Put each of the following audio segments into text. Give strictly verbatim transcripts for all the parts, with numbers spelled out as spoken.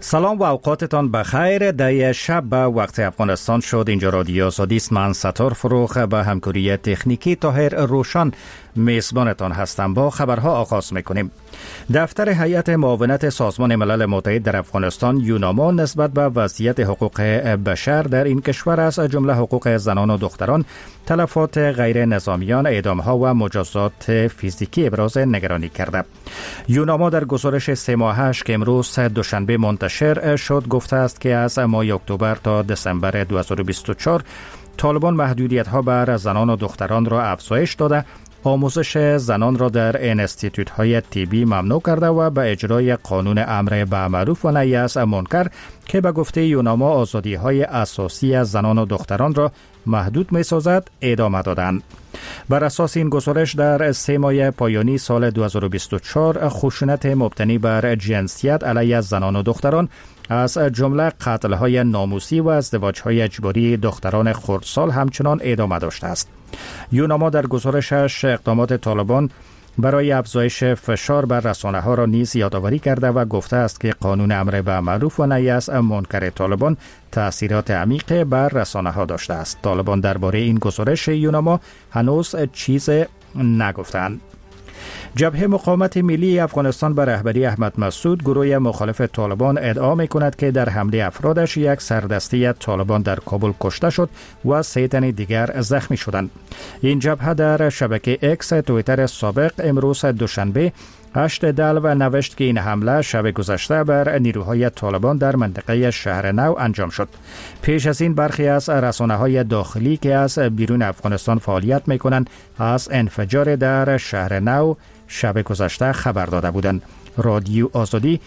سلام و اوقاتتان بخیر. در شب به وقت افغانستان شد. اینجا رادیو آزادی است. من ستار فروخ به همکاری تکنیکی طاهر روشن میزبانتان هستم. با خبرها آغاز میکنیم. دفتر هیئت معاونت سازمان ملل متحد در افغانستان یوناما نسبت به وضعیت حقوق بشر در این کشور از جمله حقوق زنان و دختران، تلفات غیر نظامیان، اعدامها و مجازات فیزیکی ابراز نگرانی کرده. یوناما در گزارش سه ماهش که امروز دوشنبه منتشر شد گفته است که از ماه اکتبر تا دسامبر دو هزار و بیست و چهار طالبان محدودیت‌ها بر زنان و دختران را افزایش داده، آموزش زنان را در انستیتوت‌های طبی ممنوع کرده و به اجرای قانون امر به معروف و نهی از منکر که به گفته یوناما آزادی‌های اساسی از زنان و دختران را محدود می‌سازد ادامه دادند. بر اساس این گزارش در سه ماه پایانی سال دو هزار و بیست و چهار خشونت مبتنی بر جنسیت علیه زنان و دختران از جمله قتل‌های ناموسی و ازدواج‌های اجباری دختران خردسال همچنان ادامه داشته است. یوناما در گزارشش اقدامات طالبان برای افزایش فشار بر رسانه‌ها را نیز یادآوری کرده و گفته است که قانون امر به معروف و نهی از منکر طالبان تأثیرات عمیق بر رسانه‌ها داشته است. طالبان درباره این گزارش یوناما هنوز چیز نگفتند. جبهه مقاومت ملی افغانستان به رهبری احمد مسعود گروه مخالف طالبان ادعا می‌کند که در حمله افرادش یک سردسته طالبان در کابل کشته شد و سه تن دیگر زخمی شدند. این جبهه در شبکه اکس توییتر سابق امروز دوشنبه هشت دل و نوشت که این حمله شب گذشته بر نیروهای طالبان در منطقه شهر نو انجام شد. پیش از این برخی از رسانه‌های داخلی که از بیرون افغانستان فعالیت می‌کنند از انفجار در شهر نو شب گذشته خبر داده بودند. رادیو آزادی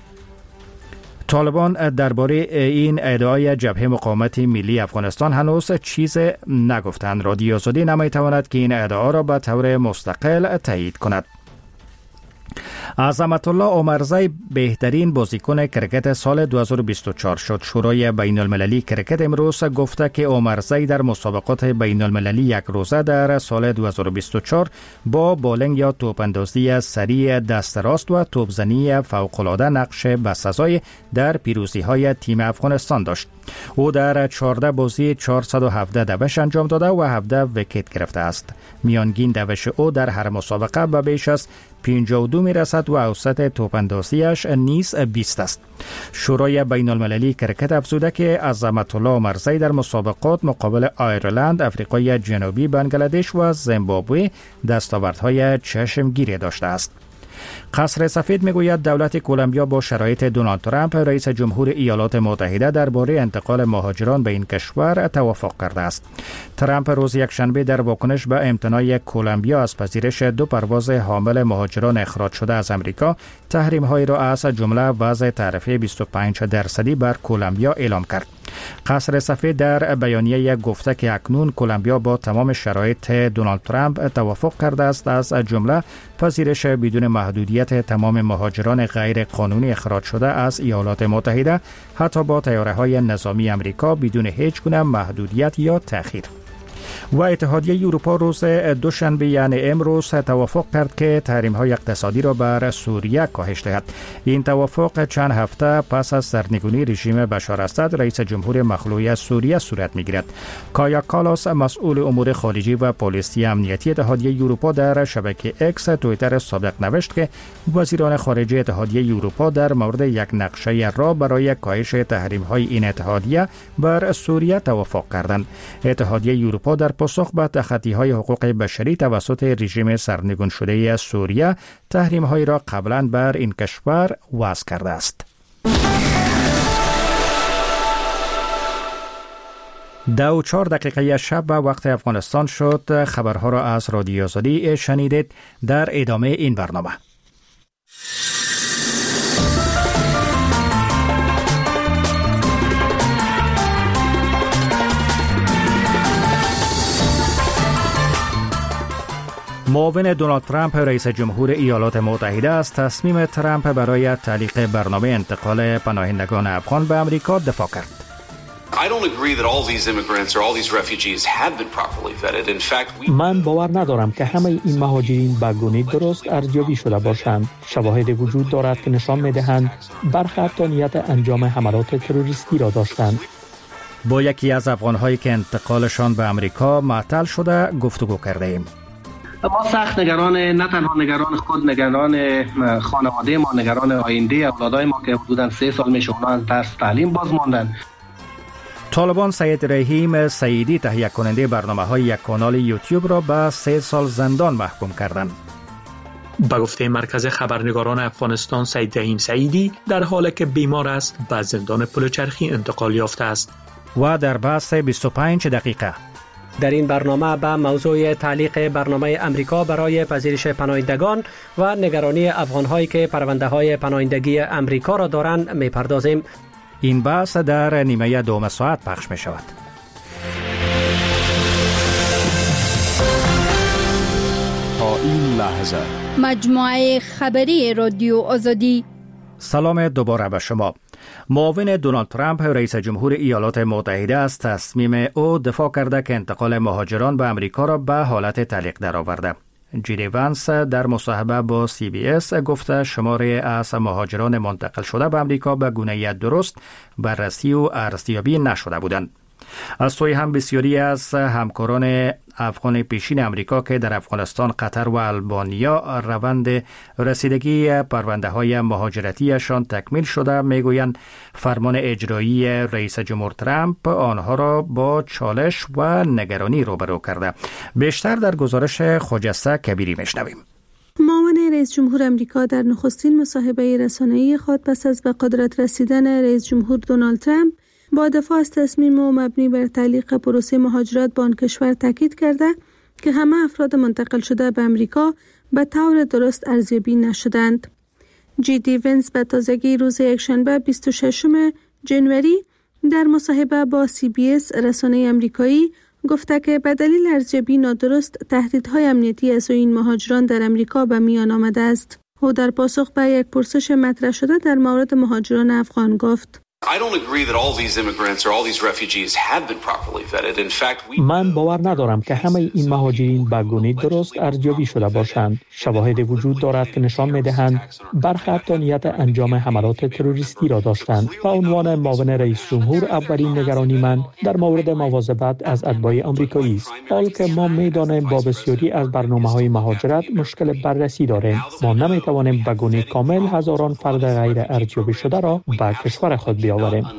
طالبان درباره این ادعای جبهه مقاومت ملی افغانستان هنوز چیز نگفتند. رادیو آزادی نمی‌تواند که این ادعا را به طور مستقل تایید کند. عظمت الله عمرزی بهترین بازیکن کرکت سال دو هزار و بیست و چهار شد. شورای بین المللی کرکت امروز گفته که عمرزی در مسابقات بین المللی یک روزه در سال دو هزار و بیست و چهار با بالینگ یا توپاندازی سریع دست راست و توپزنی فوق‌العاده نقش بسزای در پیروزی های تیم افغانستان داشت. او در چهارده بازی چهارصد و هفده دوش انجام داده و هفده ویکت گرفته است. میانگین دوش او در هر مسابقه به بیش از پنجاه و دو می رسد و اوسط توپاندازیش نیز بیست است. شورای بین المللی کرکت افزوده که عظمت الله عمرزی در مسابقات مقابل آیرلند، آفریقای جنوبی، بنگلادش و زیمبابوه دستاوردهای چشمگیری داشته است. قصر سفید میگوید دولت کلمبیا با شرایط دونالد ترامپ رئیس جمهور ایالات متحده درباره انتقال مهاجران به این کشور توافق کرده است. ترامپ روز یکشنبه در واکنش به امتناع کلمبیا از پذیرش دو پرواز حامل مهاجران اخراج شده از امریکا، تحریم‌هایی را از جمله وضع تعرفه بیست و پنج درصدی بر کلمبیا اعلام کرد. قصر سفید در بیانیه گفته که اکنون کلمبیا با تمام شرایط دونالد ترامپ توافق کرده است، از جمله پذیرش بدون محدودیت تمام مهاجران غیر قانونی اخراج شده از ایالات متحده، حتی با طیاره‌های نظامی امریکا بدون هیچ گونه محدودیت یا تأخیر. و اتحادیه اروپا روز دوشنبه یعنی امروز توافق کرد که تحریم‌های اقتصادی را بر سوریه کاهش دهد. این توافق چند هفته پس از سرنگونی رژیم بشار اسد رئیس جمهور مخلوع سوریه صورت می‌گیرد. کایا کالاس مسئول امور خارجی و پالیسی امنیتی اتحادیه اروپا در شبکه اکس توییتر سابق نوشت که وزیران خارجه اتحادیه اروپا در مورد یک نقشه را برای کاهش تحریم‌های این اتحادیه بر سوریه توافق کردند. اتحادیه اروپا در پاسخ به تخطی‌های حقوق بشری توسط رژیم سرنگون شده سوریه تحریم‌هایی را قبلا بر این کشور وضع کرده است. دو و چهار دقیقه شب به وقت افغانستان شد. خبرها را از رادیو آزادی شنیدید. در ادامه این برنامه معاون دونالد ترامپ رئیس جمهور ایالات متحده از تصمیم ترامپ برای تعلیق برنامه انتقال پناهندگان افغان به امریکا دفاع کرد. من باور ندارم که همه این مهاجرین به گونه درست ارزیابی شده باشند. شواهد وجود دارد که نشان می‌دهند برخی حتی نیت انجام حملات تروریستی را داشتند. با یکی از افغان‌هایی که انتقالشان به امریکا معطل شده گفتگو کرده ایم. ما سخت نگران، نه تنها نگران خود، نگران خانواده ما، نگران آینده اولادای ما که حدوداً سه سال میشه اونا از درس تعلیم باز ماندن. طالبان سید رحیم سیدی تهیه کننده برنامه‌های یک کانال یوتیوب را به سه سال زندان محکوم کردند. به گفته مرکز خبرنگاران افغانستان، سید رحیم سیدی در حالی که بیمار است به زندان پلوچرخی انتقال یافته است. و در بحث بیست و پنج دقیقه در این برنامه به موضوع تعلیق برنامه امریکا برای پذیرش پناهندگان و نگرانی افغان‌هایی که پرونده‌های پناهندگی امریکا را دارند می‌پردازیم. این بحث در نیمه دوم ساعت پخش می‌شود. تا این لحظه مجموعه خبری رادیو آزادی. سلام دوباره به شما. معاون دونالد ترامپ رئیس جمهور ایالات متحده از تصمیم او دفاع کرده که انتقال مهاجران به امریکا را به حالت تعلیق درآورده. جیدی وانس در مصاحبه با سی بی اس گفته شماره از مهاجران منتقل شده به امریکا به گونه درست بررسی و ارزیابی نشده بودند. از سوی هم بسیاری از همکاران افغان پیشین امریکا که در افغانستان، قطر و آلبانیا روند رسیدگی پرونده های مهاجرتیشان تکمیل شده، میگویند فرمان اجرایی رئیس جمهور ترامپ آنها را با چالش و نگرانی روبرو کرده. بیشتر در گزارش خجسته کبیری میشنویم. معاون رئیس جمهور امریکا در نخستین مصاحبه رسانه‌ای خود پس از به قدرت رسیدن رئیس جمهور دونالد ترامپ با دفاع از تصمیم او مبنی بر تعلیق پروسه مهاجرت به آن کشور تاکید کرده که همه افراد منتقل شده به امریکا به طور درست ارزیابی نشدند. جیدی وانس به تازگی روز یکشنبه بیست و ششم ژانویه در مصاحبه با سی بی اس رسانه امریکایی گفته که به دلیل ارزیابی نادرست تهدیدهای امنیتی از این مهاجران در امریکا به میان آمده است. او در پاسخ به یک پرسش مطرح شده در مورد مهاجران افغان گفت: من باور ندارم که همه این مهاجرین به گونه درست ارزیابی شده باشند. شواهد وجود دارد که نشان می‌دهند برخی حتی نیت انجام حملات تروریستی را داشتند. به عنوان معاون رئیس جمهور اولین نگرانی من در مورد مواظبت از اتباع آمریکایی است. حال که ما می‌دانیم با بسیاری از برنامه‌های مهاجرت مشکل بررسی داریم. ما نمی‌توانیم به گونه کامل هزاران فرد غیر ارزیابی شده را به کشور خود بیاوریم.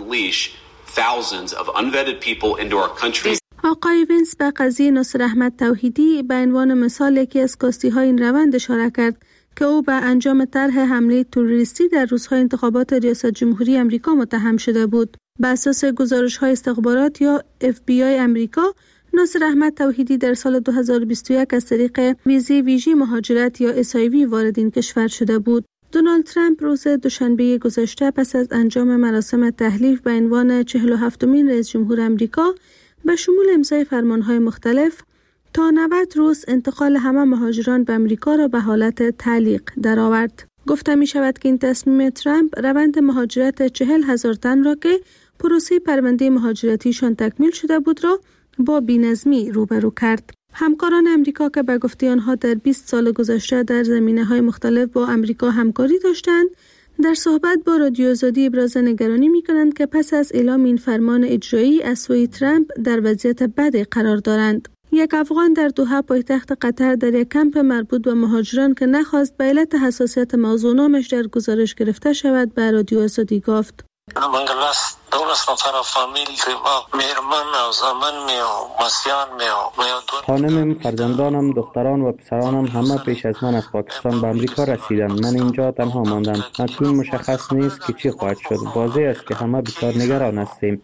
آقای وانس به قضیه ناصر احمد توحیدی به عنوان مثال یکی از کاستی های این روند اشاره کرد که او به انجام طرح حمله تروریستی در روزهای انتخابات ریاست جمهوری امریکا متهم شده بود. بر اساس گزارش‌های استخبارات یا اف بی آی امریکا، ناصر احمد توحیدی در سال دو هزار و بیست و یک از طریق ویزی ویژه مهاجرت یا اس آی وی وارد این کشور شده بود. دونالد ترامپ روز دوشنبه گذشته پس از انجام مراسم تحلیف به عنوان چهل و هفتمین رئیس جمهور امریکا به شمول امضای فرمانهای مختلف تا نود روز انتقال همه مهاجران به امریکا را به حالت تعلیق درآورد. گفته می شود که این تصمیم ترامپ روند مهاجرت چهل هزار تن را که پروسه پرونده مهاجرتیشان تکمیل شده بود را با بی‌نظمی روبرو کرد. همکاران امریکا که به گفته آنها در بیست سال گذشته در زمینه‌های مختلف با امریکا همکاری داشتند، در صحبت با رادیو آزادی ابراز نگرانی می‌کنند که پس از اعلام این فرمان اجرایی از سوی ترامپ در وضعیت بدی قرار دارند. یک افغان در دوحه پایتخت قطر در یک کمپ مربوط به مهاجران که نخواست به علت حساسیت موضوع نامش در گزارش گرفته شود به رادیو آزادی گفت: خانمم، فرزندانم، دختران و پسرانم همه پیش از من از پاکستان به امریکا رسیدند. من اینجا تنها ماندم. اکنون مشخص نیست که چی خواهد شد. واضح است که همه بسیار نگران هستیم.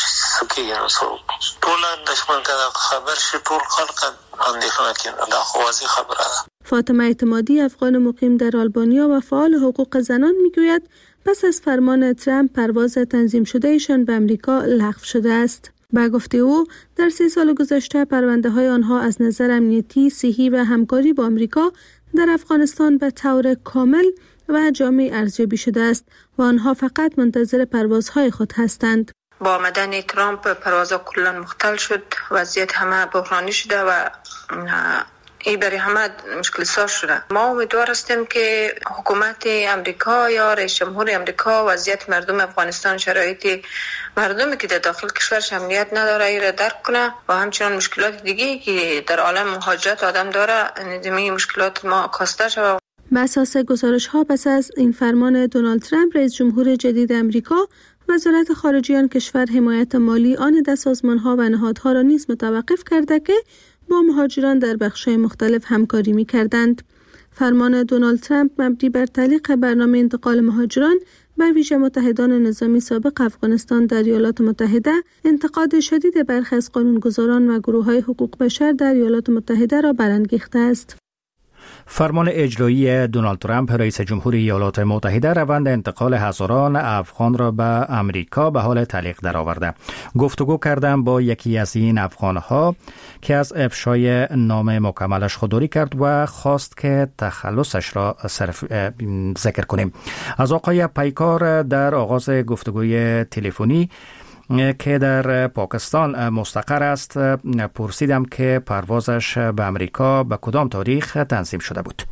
فاطمه اعتمادی، افغان مقیم در آلبانیا و فعال حقوق زنان میگوید پس از فرمان ترامپ پرواز تنظیم شده ایشان به امریکا لغو شده است. به گفته او در سه سال گذشته پرونده های آنها از نظر امنیتی، صحی و همکاری با امریکا در افغانستان به طور کامل و جامع ارزیابی شده است و آنها فقط منتظر پروازهای خود هستند. با آمدن ترامپ پروازها کلا مختل شد، وضعیت همه بحرانی شده و این برای همه مشکل ساز شده. ما امیدوار هستیم که حکومت امریکا یا رئیس جمهور امریکا وضعیت مردم افغانستان، شرایط مردمی که در داخل کشورش امنیت نداره ای را درک کنه و همچنان مشکلات دیگه که در عالم مهاجرت آدم داره نظامی مشکلات ما کاسته شود. بر اساس گزارش ها پس از این فرمان دونالد ترامپ رئیس جمهور جدید امریکا، وزارت خارجه آن کشور حمایت مالی آن در سازمان ها و نهادها را نیز متوقف کرده که با مهاجران در بخش‌های مختلف همکاری می‌کردند. فرمان دونالد ترامپ مبنی بر تعلیق برنامه انتقال مهاجران به ویژه متحدان نظامی سابق افغانستان در ایالات متحده، انتقاد شدید برخی از قانونگذاران و گروه‌های حقوق بشر در ایالات متحده را برانگیخته است. فرمان اجرایی دونالد ترامپ رئیس جمهور ایالات متحده روند انتقال هزاران افغان را به امریکا به حال تعلیق درآورده. گفتگو کردم با یکی از این افغانها که از افشای نام مکملش خودداری کرد و خواست که تخلصش را صرف ذکر کنیم. از آقای پیکار در آغاز گفتگوی تلفنی که در پاکستان مستقر است پرسیدم که پروازش به امریکا به کدام تاریخ تنظیم شده بود.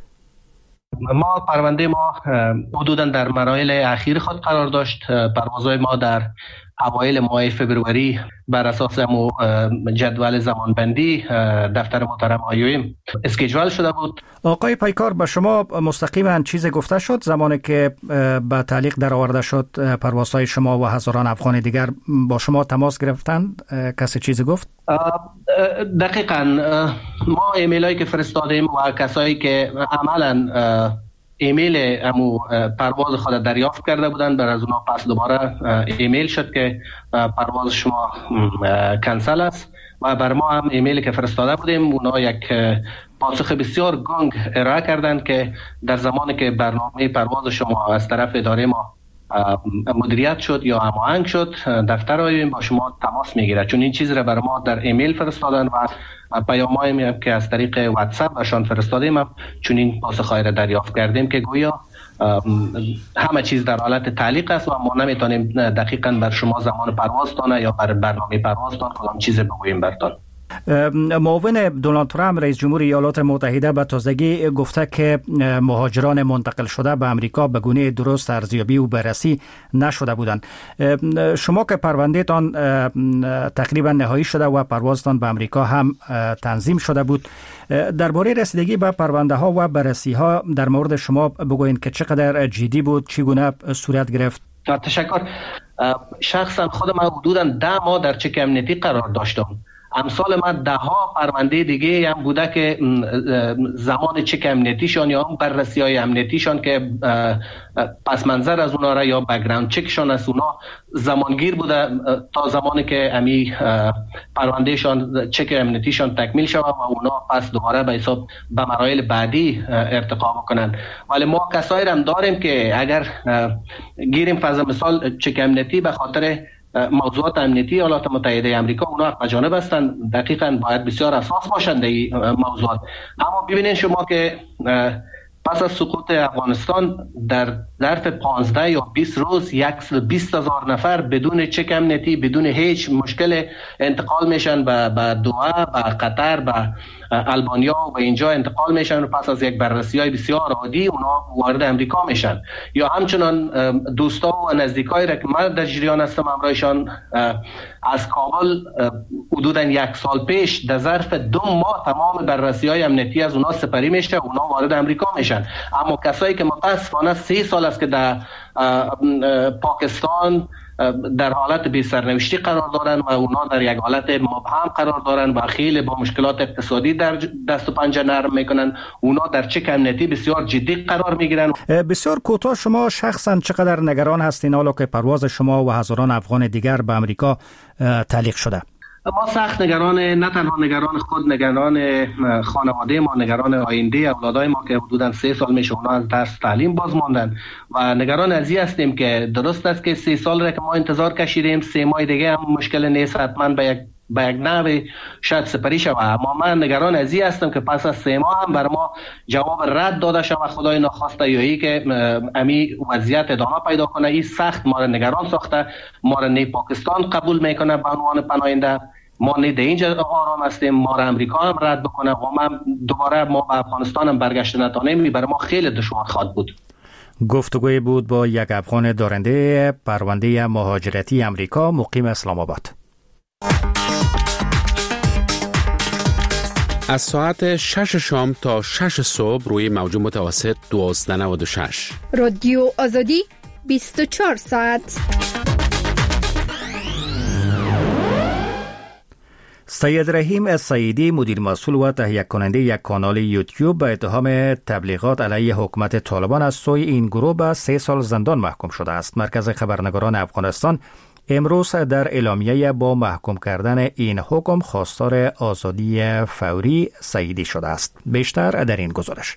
ما پرونده ما حدوداً در مراحل اخیر خود قرار داشت. پروازهای ما در اوایل ماه فبروری بر اساس جدول زمانبندی دفتر محترم آیویم اسکیجول شده بود. آقای پیکار، به شما مستقیما چیز گفته شد زمانی که به تعلیق درآورده شد پروازهای شما و هزاران افغان دیگر با شما تماس گرفتند؟ کسی چیزی گفت؟ دقیقاً ما ایمیل هایی که فرستادیم و کسایی که عملاً ایمیل امو پرواز خود دریافت کرده بودند بر از اونا پس دوباره ایمیل شد که پرواز شما کنسل است و بر ما هم ایمیلی که فرستاده بودیم اونا یک پاسخ بسیار گنگ ارائه کردند که در زمانی که برنامه پرواز شما از طرف اداره ما مدیریت شد یا هماهنگ شد، دفتر آیویم با شما تماس میگیره. چون این چیز را بر ما در ایمیل فرستادن و پیام‌هایی که از طریق واتساپ برشان فرستادیم هم چون این پاسخ‌های را دریافت کردیم که گویا همه چیز در حالت تعلیق است و ما نمیتونیم دقیقاً بر شما زمان پروازتان یا بر برنامه پروازتان کدام چیز بگوییم برتان. معاون دونالد ترامپ رئیس جمهور ایالات متحده به تازگی گفته که مهاجران منتقل شده به امریکا به گونه درست ارزیابی و بررسی نشده بودند. شما که پروندهتان تقریبا نهایی شده و پروازتان به امریکا هم تنظیم شده بود، درباره رسیدگی به پرونده ها و بررسی ها در مورد شما بگوین که چقدر جدی بود، چگونه صورت گرفت؟ تشکر. شخصا خودم حدوداً ده ماه در چک امنیتی قرار داشتم. امثال ما ده ها پرونده دیگه هم بوده که زمان چک امنیتیشان یا هم بررسی های امنیتیشان که پس منظر از اونا را یا بک‌گراند چکشان از اونا زمانگیر بوده تا زمانی که امی پروندهشان چک امنیتیشان تکمیل شود و اونا پس دوباره به حساب به مراحل بعدی ارتقا بکنن. ولی ما کسایی هم داریم که اگر گیریم فرض مثال چک امنیتی به خاطر موضوعات امنیتی ایالات متحده آمریکا اونا مجانب هستند، دقیقاً باید بسیار اساس باشند این موضوعات. اما ببینید شما که پس از سقوط افغانستان در ظرف پانزده یا بیست روز صد و بیست هزار نفر بدون چک امنیتی، بدون هیچ مشکل انتقال میشن به دوحه، به قطر، به آلبانیا و به اینجا انتقال میشن و پس از یک بررسی‌های بسیار عادی اونا وارد امریکا میشن. یا همچنان دوستا و نزدیکایی را که من در جریان هستم همراهشان از کابل حدوداً یک سال پیش در ظرف دو ماه تمام بررسی‌های امنیتی از اونا سپری میشه، اونا وارد امریکا میشن. اما کسایی که متاسفانه سه سال است که در پاکستان در حالت بی سرنوشتی قرار دارن و اونا در یک حالت مبهم قرار دارن و خیلی با مشکلات اقتصادی در دست و پنجه نرم میکنن، اونا در چک امنیتی بسیار جدی قرار میگیرن. بسیار کوتاه، شما شخصا چقدر نگران هستین حالا که پرواز شما و هزاران افغان دیگر به امریکا تعلیق شده؟ ما سخت نگران، نه تنها نگران خود، نگران خانواده ما، نگران آینده اولادای ما که حدوداً سه سال میشه اونا از درس تعلیم باز ماندن و نگران از این هستیم که درست است که سه سال را که ما انتظار کشیدیم، سه ماه دیگه هم مشکل نیست، حتما به یک به یک نحو شاید سپری شود. اما من نگران از این هستم که پس از سه ماه هم بر ما جواب رد داده شود خدای ناخواسته، یا ای که امی وضعیت ادامه پیدا کنه. این سخت ما را نگران ساخته. ما را نه پاکستان قبول میکنه به عنوان پناهنده، ما نه در اینجا آرام هستیم، ما را امریکا هم رد بکنه و ما دوباره ما به افغانستان هم برگشت نتانیم. برای ما خیلی دشوار خواهد بود. گفتگوی بود با یک افغان دارنده پرونده مهاجرتی امریکا مقیم اسلام آباد. از ساعت شش شام تا شش صبح روی موج متوسط دوازده نود و شش. رادیو آزادی بیست و چهار ساعت. سید رحیم سعیدی مدیر مسئول و تهیه کننده یک کانال یوتیوب به اتهام تبلیغات علیه حکومت طالبان از سوی این گروه به سه سال زندان محکوم شده است. مرکز خبرنگاران افغانستان امروز در اعلامیه با محکوم کردن این حکم خواستار آزادی فوری سعیدی شده است. بیشتر در این گزارش.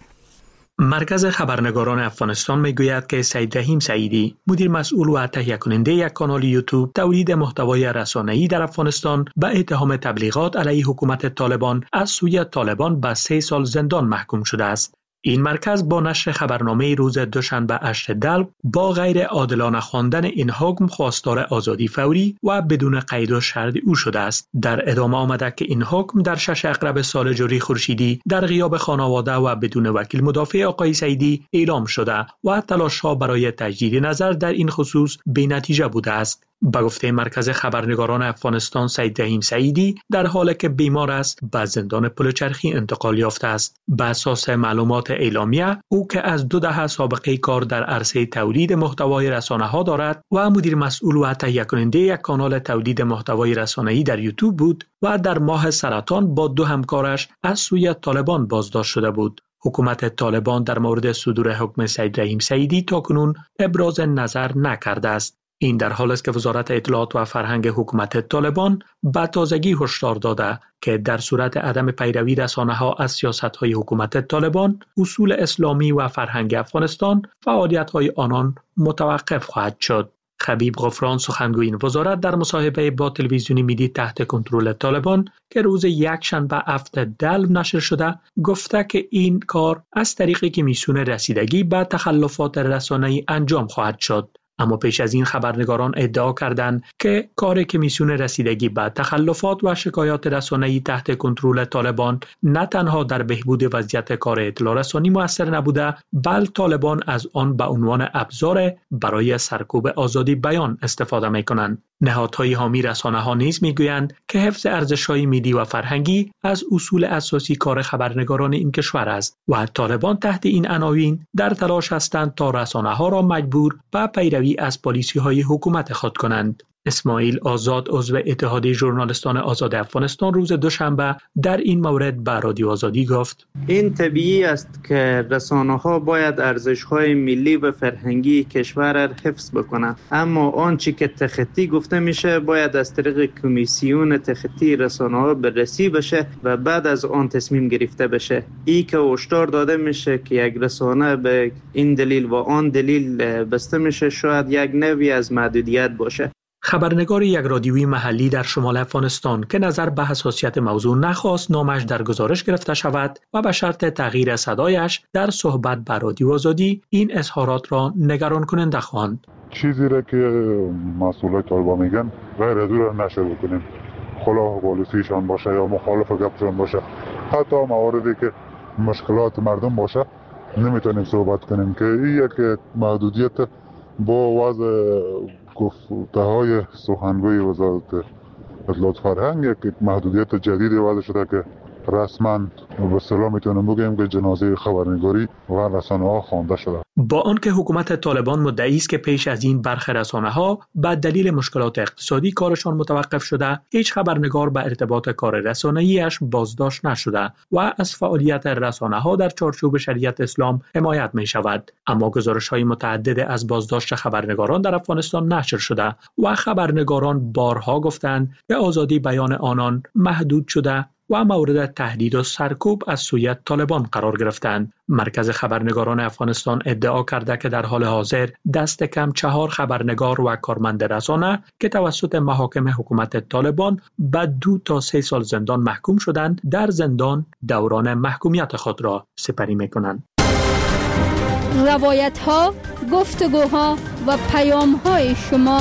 مرکز خبرنگاران افغانستان میگوید که سید رحیم سعیدی مدیر مسئول و تهیه کننده یک کانال یوتیوب تولید محتوای رسانه‌ای در افغانستان به اتهام تبلیغات علیه حکومت طالبان از سوی طالبان به سه سال زندان محکوم شده است. این مرکز با نشر خبرنامه روز دوشنبه هشتم دلو با غیر عادلانه خواندن این حکم خواستار آزادی فوری و بدون قید و شرط او شده است. در ادامه آمده که این حکم در شش اقرب سال جاری خورشیدی در غیاب خانواده و بدون وکیل مدافع آقای سعیدی اعلام شده و تلاش‌ها برای تجدید نظر در این خصوص بی‌نتیجه بوده است. به گفته مرکز خبرنگاران افغانستان، سید رحیم سعیدی در حالی که بیمار است به زندان پلچرخی انتقال یافته است. به اساس معلومات اعلامیه، او که از دو دهه سابقه کار در عرصه تولید محتوای رسانه‌ها دارد و مدیر مسئول و تهیه کننده یک کانال تولید محتوای رسانه‌ای در یوتیوب بود و در ماه سرطان با دو همکارش از سوی طالبان بازداشت شده بود. حکومت طالبان در مورد صدور حکم سید رحیم سعیدی تاکنون ابراز نظر نکرده است. این در حالی است که وزارت اطلاعات و فرهنگ حکومت طالبان به تازگی هشدار داده که در صورت عدم پیروی رسانه‌ها از سیاست‌های حکومت طالبان، اصول اسلامی و فرهنگ افغانستان، فعالیت‌های آنان متوقف خواهد شد. خبیب غفران، سخنگوی این وزارت، در مصاحبه با تلویزیونی میدی تحت کنترل طالبان که روز یکشنبه هفتم دلو نشر شده، گفته که این کار از طریق کمیسیون رسیدگی به تخلفات رسانه‌ای انجام خواهد شد. اما پیش از این خبرنگاران ادعا کردند که کار کمیسیون رسیدگی به تخلفات و شکایات رسانه‌ای تحت کنترل طالبان نه تنها در بهبود وضعیت کار اطلاع رسانی مؤثر نبوده، بلکه طالبان از آن به عنوان ابزار برای سرکوب آزادی بیان استفاده می‌کنند. نهادهای حامی رسانه‌ها نیز می‌گویند که حفظ ارزش‌های ملی و فرهنگی از اصول اساسی کار خبرنگاران این کشور است و طالبان تحت این عناوین در تلاش هستند تا رسانه‌ها را مجبور به پیروی از پالیسی‌های حکومت خود کنند. اسماعیل آزاد، عضو اتحادیه ژورنالیستان آزاد افغانستان، روز دوشنبه در این مورد به رادیو آزادی گفت: این طبیعی است که رسانه‌ها باید ارزش‌های ملی و فرهنگی کشور را حفظ بکنند، اما آنچه که تخطی گفته میشه باید از طریق کمیسیون تخطی رسانه‌ها بررسی بشه و بعد از آن تصمیم گرفته بشه. ای که هشدار داده میشه که یک رسانه به این دلیل و آن دلیل بسته میشه، شاید یک نوعی از محدودیت باشه. خبرنگار یک رادیویی محلی در شمال افغانستان که نظر به حساسیت موضوع نخواست نامش در گزارش گرفته شود و به شرط تغییر صدایش در صحبت با رادیو آزادی این اظهارات را نگران کننده خواند. چیزی را که مسئولای طالبان میگن غیر از او را نشر بکنیم، خلاف پالیسیشان باشه یا مخالف گپشان باشه، حتی مواردی که مشکلات مردم باشه نمیتونیم صحبت کنیم که این یک محدودیت با وضع گفته های سخنگوی وزارت اطلاعات فرهنگ یک محدودیت جدیدی وضع شده که رسما به اصطلاح میتونیم بگیم که جنازه خبرنگاری و رسانه‌ها خوانده شده. با آنکه حکومت طالبان مدعی است که پیش از این برخی رسانه‌ها به دلیل مشکلات اقتصادی کارشان متوقف شده، هیچ خبرنگار به ارتباط کار رسانه‌ایش بازداشت نشده و از فعالیت رسانه‌ها در چارچوب شریعت اسلام حمایت می شود. اما گزارش‌های متعدد از بازداشت خبرنگاران در افغانستان نشر شده و خبرنگاران بارها گفتند که آزادی بیان آنان محدود شده و مورد تهدید و سرکوب از سوی طالبان قرار گرفتند. مرکز خبرنگاران افغانستان ادعا کرده که در حال حاضر دست کم چهار خبرنگار و کارمند رسانه که توسط محاکم حکومت طالبان به دو تا سه سال زندان محکوم شدند در زندان دوران محکومیت خود را سپری می‌کنند. روایت ها، گفتگوها و پیام های شما.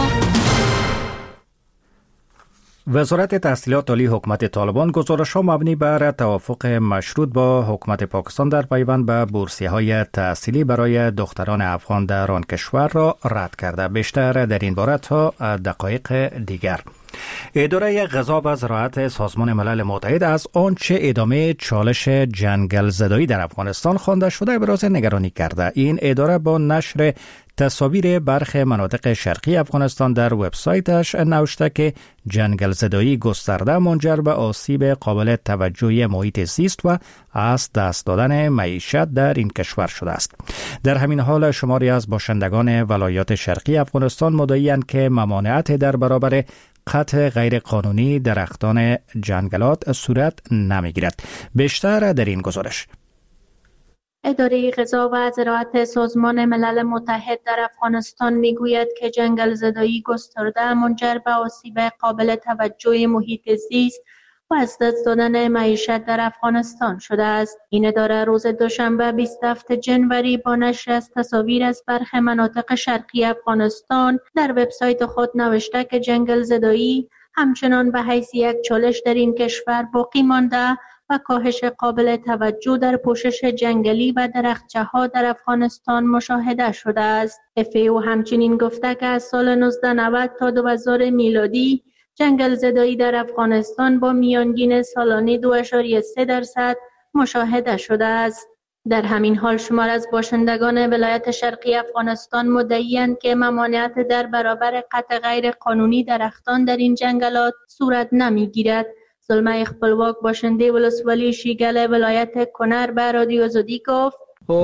وزارت تحصیلات عالی حکومت طالبان گزارش‌ها مبنی بر توافق مشروط با حکومت پاکستان در پیوند به بورسیه‌های تحصیلی برای دختران افغان در آن کشور را رد کرده. بیشتر در این باره تا دقایق دیگر. اداره غذا و زراعت سازمان ملل متحد از آنچه ادامه چالش جنگل زدایی در افغانستان خوانده شده ابراز نگرانی کرده. این اداره با نشر تصاویر برخی مناطق شرقی افغانستان در وبسایتش نوشته که جنگل زدایی گسترده منجر به آسیب قابل توجهی محیط زیست و از دست دادن معیشت در این کشور شده است. در همین حال شماری از باشندگان ولایات شرقی افغانستان مدعی‌اند که ممانعت در برابر قطع غیر قانونی درختان جنگلات صورت نمیگیرد. بیشتر در این گزارش. اداره غذا و زراعت سازمان ملل متحد در افغانستان میگوید که جنگل زدایی گسترده منجر به آسیب قابل توجه محیط زیست و از دست دادن معیشت در افغانستان شده است. این اداره روز دوشنبه بیست و هفتم جنوری با نشر از تصاویر از برخی مناطق شرقی افغانستان در وبسایت خود نوشته که جنگل زدایی همچنان به حیث یک چالش در این کشور باقی مانده و کاهش قابل توجه در پوشش جنگلی و درختچه‌ها در افغانستان مشاهده شده است. اف ای او همچنین گفته که از سال نوزده نود تا دو هزار میلادی جنگل زدایی در افغانستان با میانگین سالانه دو ممیز سه درصد مشاهده شده است. در همین حال شمار از باشندگان ولایت شرقی افغانستان مدعی‌اند که ممانعت در برابر قطع غیر قانونی درختان در این جنگلات صورت نمی‌گیرد. زلمه خپلواک باشنده ولسوالی شیګل ولایت کنر به رادیو زدی گفت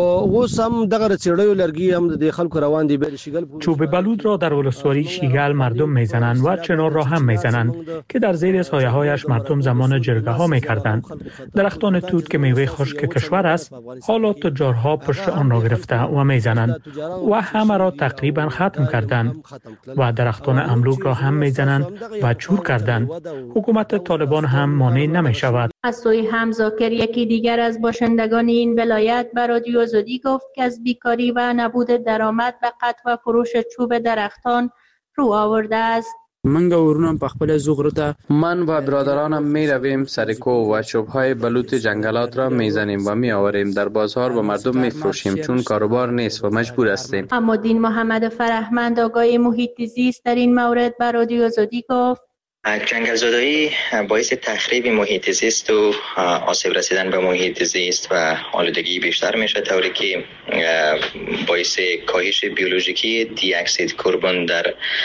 اوس هم دغه چړیو لرګي هم د خلکو روان دي به شیګل چوب بلود را در ولسوالی شیګل مردم میزنند و چنار را هم میزنند که در زیر سایه هایش مردم زمان جرگه ها میکردند. درختان توت که میوه خشک کشور است حالا تجارها پشت آن را گرفته و میزنند و همه را تقریبا ختم کردند و درختان املوک را هم میزنند و چور کردند. حکومت طالبان هم مانع نمیشود. از سوی هم زاکر یکی دیگر از باشندگان این ولایت به رادیو زدی گفت که از بیکاری و نبود درآمد به قطع و فروش چوب درختان رو آورده است. من ورونم په خپل زغرته من و برادرانم می رویم سرکو و چوب‌های بلوط جنگلات را میزنیم و می آوریم در بازار و مردم می فروشیم چون کاروبار نیست و مجبور هستیم. اما دین محمد فرهمند آگاه محیط زیست در این مورد به رادیو زدی گفت جنگل زدایی باعث تخریب محیط زیست و آسیب رسیدن به محیط زیست و آلودگی بیشتر میشه، طوری که باعث کاهش بیولوژیکی دی اکسید کربن در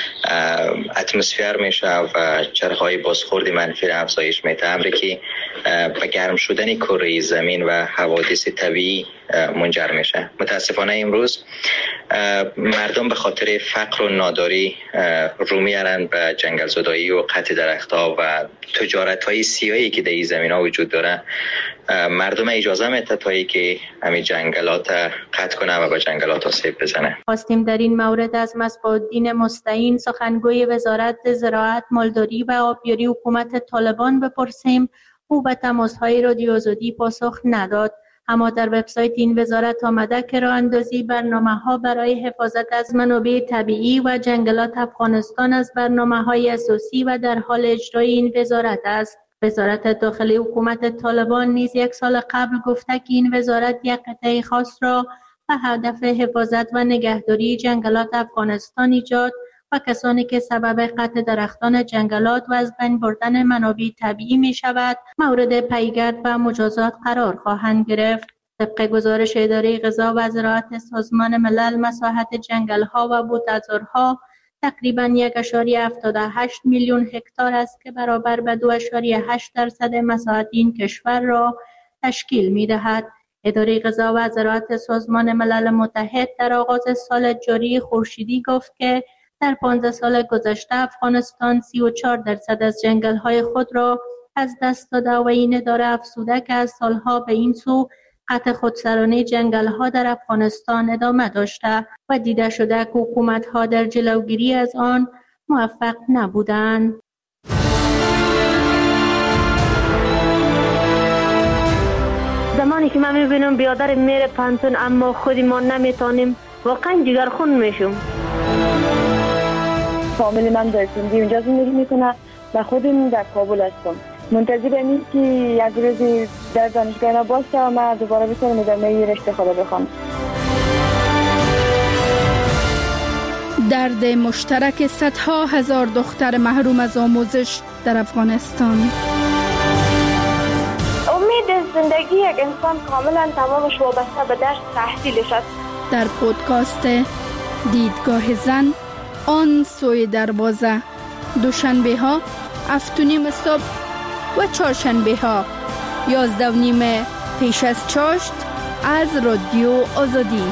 اتمسفر میشه و چرخهای بازخورد منفی را افزایش میده، امری که به گرم شدن کره زمین و حوادث طبیعی منجر میشه. متاسفانه امروز مردم به خاطر فقر و ناداری رو میارن به جنگل زدایی و قطع درختها و تجارت های سیاهی که در این زمین ها وجود داره. مردم اجازه میده تا که همین جنگلات قطع کنه و به جنگلات آسیب بزنه. خواستیم در این مورد از مصباح‌الدین مستعین سخنگوی وزارت زراعت، مالداری و آبیاری حکومت طالبان بپرسیم. او به تماس‌های رادیو زدی پاسخ نداد. اما در وبسایت این وزارت آمده که راه اندازی برنامه‌ها برای حفاظت از منابع طبیعی و جنگلات افغانستان از برنامه‌های اساسی و در حال اجرای این وزارت است. وزارت داخلی حکومت طالبان نیز یک سال قبل گفته که این وزارت یک قطعه خاص را به هدف حفاظت و نگهداری جنگلات افغانستان ایجاد و کسانی که سبب قطع درختان جنگلات و از بین بردن منابع طبیعی می شود مورد پیگرد و مجازات قرار خواهند گرفت. طبق گزارش اداره غذا و زراعت سازمان ملل، مساحت جنگل‌ها و بوته‌زارها تقریباً یک و هفتاد و هشت میلیون هکتار است که برابر به دو و هشت درصد مساحت این کشور را تشکیل می‌دهد. اداره غذا و زراعت سازمان ملل متحد در آغاز سال جاری خورشیدی گفت که در پانزده سال گذشته افغانستان سی و چهار درصد از جنگل‌های خود را از دست داده و این اداره افزوده که از سالها به این سو قطع خودسرانه جنگل‌ها در افغانستان ادامه داشته و دیده شده که حکومت‌ها در جلوگیری از آن موفق نبودند. زمانی که من می‌بینم بیادر میره پانتون اما خودی ما نمیتونیم، واقعا جگرخون میشم. فامیل من در سندی اونجا زندگی میکنه و خودم در کابل هستم. منتظر اینم که یک روزی در دانشگاه باشه و من دوباره بتونم ادامه رشته خود بخونم. درد مشترک صدها هزار دختر محروم از آموزش در افغانستان. امید زندگی یک انسان کاملا تمامش وابسته به درس تحصیلش است. در پودکاست دیدگاه زن آن سوی دروازه، دوشنبه ها هفت و نیم صبح و چهارشنبه ها یازده و نیم پیش از چاشت از رادیو آزادی.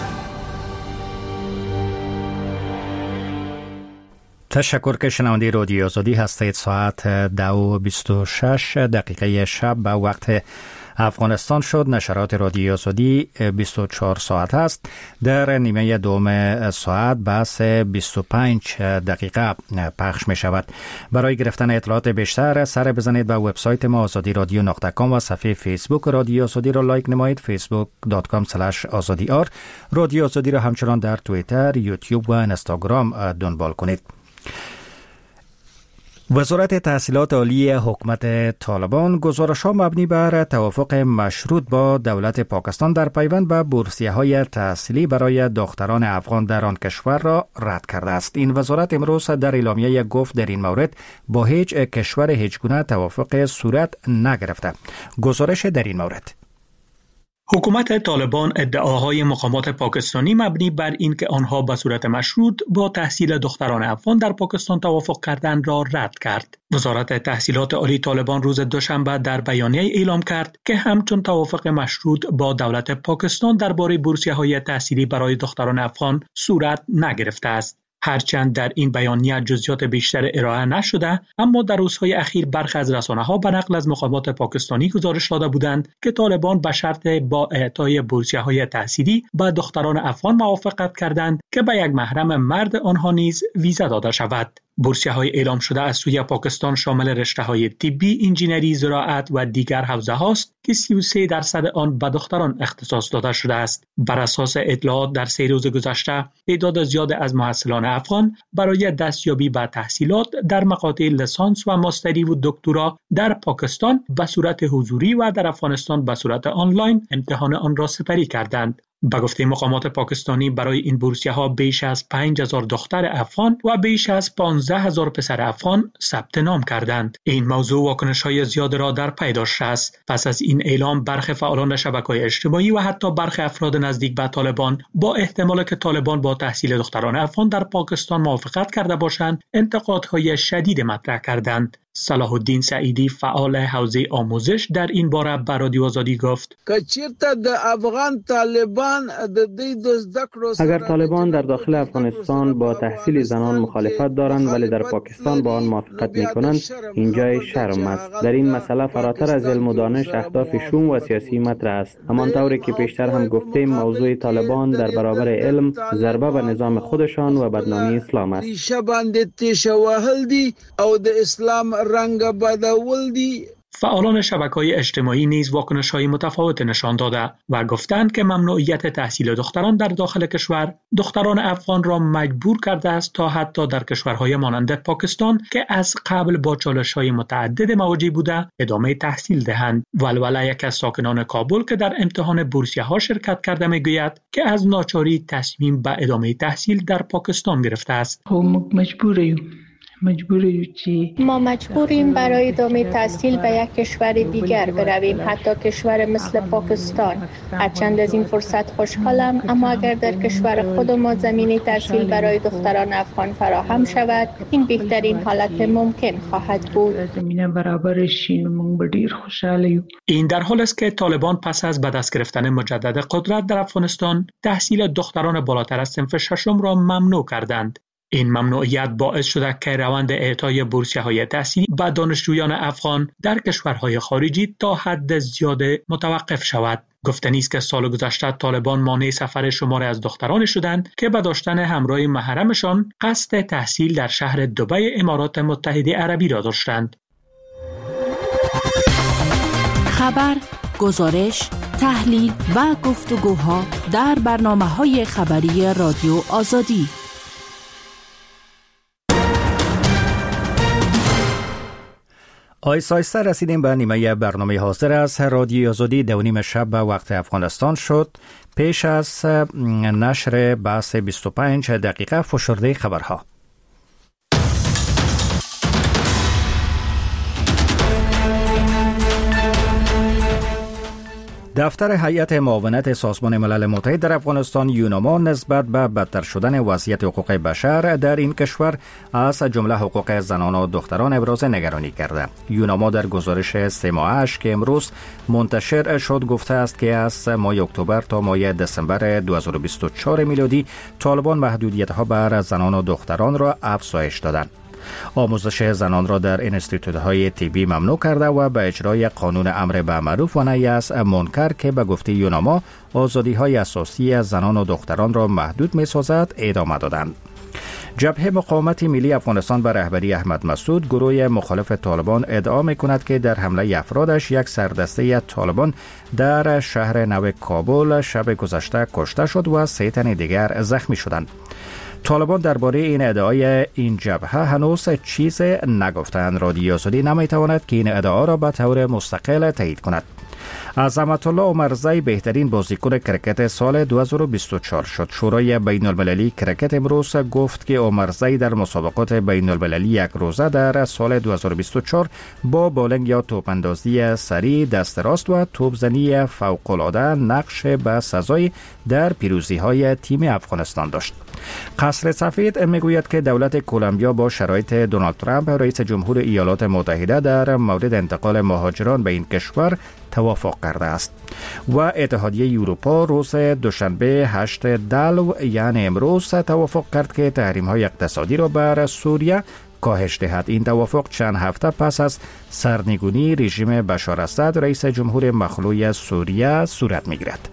تشکر که شنونده رادیو آزادی هستید. ساعت دو و بیست و شش دقیقه شب به وقت افغانستان شد. نشرات رادیو آزادی بیست و چهار ساعت است. در نیمه دوم ساعت بحث بیست و پنج دقیقه پخش می شود. برای گرفتن اطلاعات بیشتر سر بزنید به وبسایت ما آزادی رادیو نقطه کام و صفحه فیسبوک رادیو آزادی را لایک نمایید. فیسبوک دات کام اسلش آزادی آر. رادیو آزادی را همچنان در توییتر، یوتیوب و اینستاگرام دنبال کنید. وزارت تحصیلات عالی حکومت طالبان گزارش‌ها مبنی بر توافق مشروط با دولت پاکستان در پیوند به بورسیه‌های تحصیلی برای دختران افغان در آن کشور را رد کرده است. این وزارت امروز در اعلامیه گفت در این مورد با هیچ کشور هیچگونه توافق صورت نگرفته. گزارش در این مورد: حکومت طالبان ادعاهای مقامات پاکستانی مبنی بر این که آنها به صورت مشروط با تحصیل دختران افغان در پاکستان توافق کردند را رد کرد. وزارت تحصیلات عالی طالبان روز دوشنبه در بیانیه اعلام کرد که همچون توافق مشروط با دولت پاکستان درباره بورسیه‌های تحصیلی برای دختران افغان صورت نگرفته است. هرچند در این بیانیه جزئیات بیشتر ارائه نشده، اما در روزهای اخیر برخی از رسانه‌ها به نقل از مقامات پاکستانی گزارش داده بودند که طالبان به شرط با اعطای بورسیه‌های تحصیلی به دختران افغان موافقت کردند که به یک محرم مرد آنها نیز ویزا داده شود. بورسیه‌های اعلام شده از سوی پاکستان شامل رشته‌های طبی، انجینری، زراعت و دیگر حوزه‌هاست که سی و سه درصد آن به دختران اختصاص داده شده است. بر اساس اطلاعات در سه روز گذشته، تعداد زیاد از محصلان افغان برای دستیابی به تحصیلات در مقاطع لیسانس و ماستری و دکترا در پاکستان به صورت حضوری و در افغانستان به صورت آنلاین امتحان آن را سپری کردند. به گفته مقامات پاکستانی برای این بورسیه‌ها بیش از پنج هزار دختر افغان و بیش از پانزده هزار پسر افغان ثبت نام کردند. این موضوع واکنش‌های زیاد را در پی داشته است. پس از این اعلام برخی فعالان شبکه‌های اجتماعی و حتی برخی افراد نزدیک به طالبان با احتمال که طالبان با تحصیل دختران افغان در پاکستان موافقت کرده باشند انتقادهای شدید مطرح کردند. صلاح الدین سعیدی فعال حوزه آموزش در این باره به رادیو آزادی گفت: اگر طالبان در داخل افغانستان با تحصیل زنان مخالفت دارند ولی در پاکستان با آن موافقت می‌کنند، این جای شرم است. در این مسئله فراتر از علم و دانش اهداف شوم و سیاسی مطرح است. همانطوری که پیشتر هم گفتیم، موضوع طالبان در برابر علم ضربه به نظام خودشان و بدنامی اسلام است. رنگ بدول دی. فعالان شبکه‌های اجتماعی نیز واکنش‌های متفاوت نشان داده و گفتند که ممنوعیت تحصیل دختران در داخل کشور دختران افغان را مجبور کرده است تا حتی در کشورهای مانند پاکستان که از قبل با چالش‌های متعدد مواجه بوده ادامه تحصیل دهند. ولوله یک از ساکنان کابل که در امتحان بورسیه‌ها شرکت کرده میگوید که از ناچاری تصمیم به ادامه تحصیل در پاکستان گرفته است. مجبوریم ما مجبوریم برای ادامه تحصیل به یک کشور دیگر برویم، حتی کشور مثل پاکستان. هرچند از این فرصت خوشحالم، اما اگر در کشور خود ما زمینه تحصیل برای دختران افغان فراهم شود، این بهترین حالت ممکن خواهد بود. این در حال است که طالبان پس از به دست گرفتن مجدد قدرت در افغانستان تحصیل دختران بالاتر از صنف ششم را ممنوع کردند. این ممنوعیت باعث شده که روند اعطای بورسیه‌های تحصیلی به دانشجویان افغان در کشورهای خارجی تا حد زیاد متوقف شود. گفتنی است که سال گذشته طالبان مانع سفر شماری از دختران شدند که به داشتن همراه محرمشان قصد تحصیل در شهر دبی امارات متحده عربی را داشتند. خبر، گزارش، تحلیل و گفتگوها در برنامه‌های خبری رادیو آزادی. آیسته آیسته رسیدیم به نیمه برنامه حاضر از رادیو آزادی. دو نیم شب به وقت افغانستان شد. پیش از نشر بحث بیست و پنج دقیقه فشرده خبرها. دفتر هیئت معاونت سازمان ملل متحد در افغانستان یوناما نسبت به بدتر شدن وضعیت حقوق بشر در این کشور از جمله حقوق زنان و دختران ابراز نگرانی کرده. یوناما در گزارش سه ماهش که امروز منتشر شد گفته است که از ماه اکتبر تا ماه دسامبر دو هزار و بیست و چهار میلادی طالبان محدودیت‌ها بر زنان و دختران را افزایش دادند. آموزش زنان را در انستیتوت‌های طبی ممنوع کرده و به اجرای قانون امر به معروف و نهی از منکر که به گفته یوناما آزادی‌های اساسی زنان و دختران را محدود می‌سازد ادامه دادند. جبهه مقاومت ملی افغانستان به رهبری احمد مسعود گروه مخالف طالبان ادعا می‌کند که در حمله افرادش یک سردسته طالبان در شهر نو کابل شب گذشته کشته شد و سه تن دیگر زخمی شدند. طالبان درباره این ادعای این جبهه هنوز چیز نگفتند. رادیو آزادی نمیتواند که این ادعا را به طور مستقل تایید کند. عظمت الله عمرزی بهترین بازیکن کرکت سال دو هزار و بیست و چهار شد. شورای بین المللی کرکت امروز گفت که عمرزی در مسابقات بین المللی یک روزه در سال دو هزار و بیست و چهار با بالنگ یا توپ اندازی سریع، دست راست و توپزنی فوق العاده نقش به سزای در پیروزی های تیم افغانستان داشت. قصر سفید میگوید که دولت کلمبیا با شرایط دونالد ترامپ رئیس جمهور ایالات متحده در مورد انتقال مهاجران به این کشور توافق کرده است و اتحادیه اروپا روز دوشنبه هشت دلو یعنی امروز توافق کرد که تحریم‌های اقتصادی را بر سوریه کاهش دهد. این توافق چند هفته پس از سرنگونی رژیم بشار اسد رئیس جمهور مخلوع سوریه صورت می‌گیرد.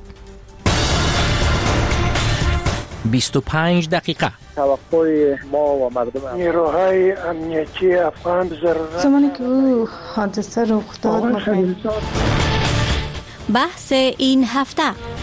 بیست و پنج دقیقه. توقع ما و مردم نیروهای امنیتی افغان ضرورت زمانی که او حادثه رخ داد بحث این هفته.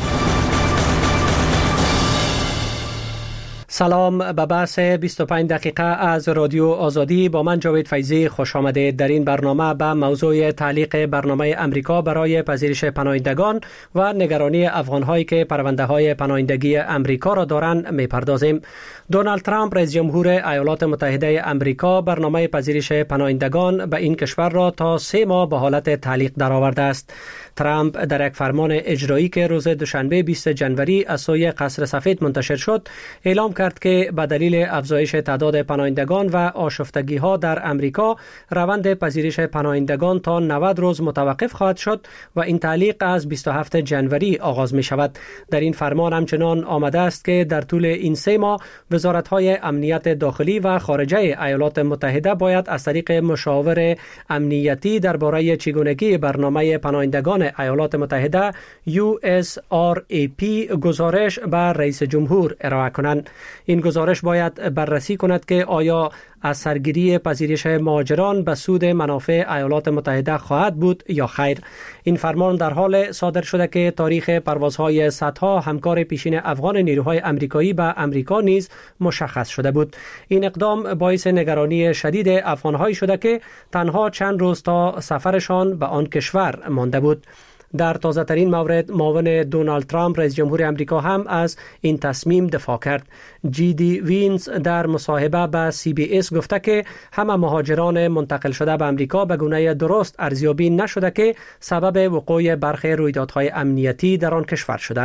سلام به بحث بیست و پنج دقیقه از رادیو آزادی. با من جاوید فیضی خوش آمدید. در این برنامه به موضوع تعلیق برنامه امریکا برای پذیرش پناهندگان و نگرانی افغان‌هایی که پرونده‌های پناهندگی امریکا را دارند می‌پردازیم. دونالد ترامپ رئیس جمهور ایالات متحده امریکا برنامه پذیرش پناهندگان به این کشور را تا سه ماه به حالت تعلیق درآورده است. ترامپ در یک فرمان اجرایی که روز دوشنبه بیست ژانویه از سوی قصر سفید منتشر شد اعلام کرد که به دلیل افزایش تعداد پناهندگان و آشفتگی‌ها در امریکا روند پذیرش پناهندگان تا نود روز متوقف خواهد شد و این تعلیق از بیست و هفتم ژانویه آغاز می شود. در این فرمان همچنان آمده است که در طول این سه ماه وزارت‌های امنیت داخلی و خارجه ایالات متحده باید از طریق مشاور امنیتی درباره چگونگی برنامه پناهندگان ایالات متحده یو اس آر ای پی گزارش به رئیس جمهور ارائه کنند. این گزارش باید بررسی کند که آیا از سرگیری پذیرش مهاجران به سود منافع ایالات متحده خواهد بود یا خیر. این فرمان در حال صادر شده که تاریخ پروازهای صدها همکار پیشین افغان نیروهای امریکایی به امریکا نیز مشخص شده بود. این اقدام باعث نگرانی شدید افغان‌هایی شده که تنها چند روز تا سفرشان به آن کشور مانده بود. در تازه ترین مورد معاون دونالد ترامپ رئیس جمهور امریکا هم از این تصمیم دفاع کرد. جی دی وینز در مصاحبه با سی بی اس گفته که همه مهاجران منتقل شده به امریکا به گونه درست ارزیابی نشده که سبب وقوع برخی رویدادهای امنیتی در آن کشور شده است.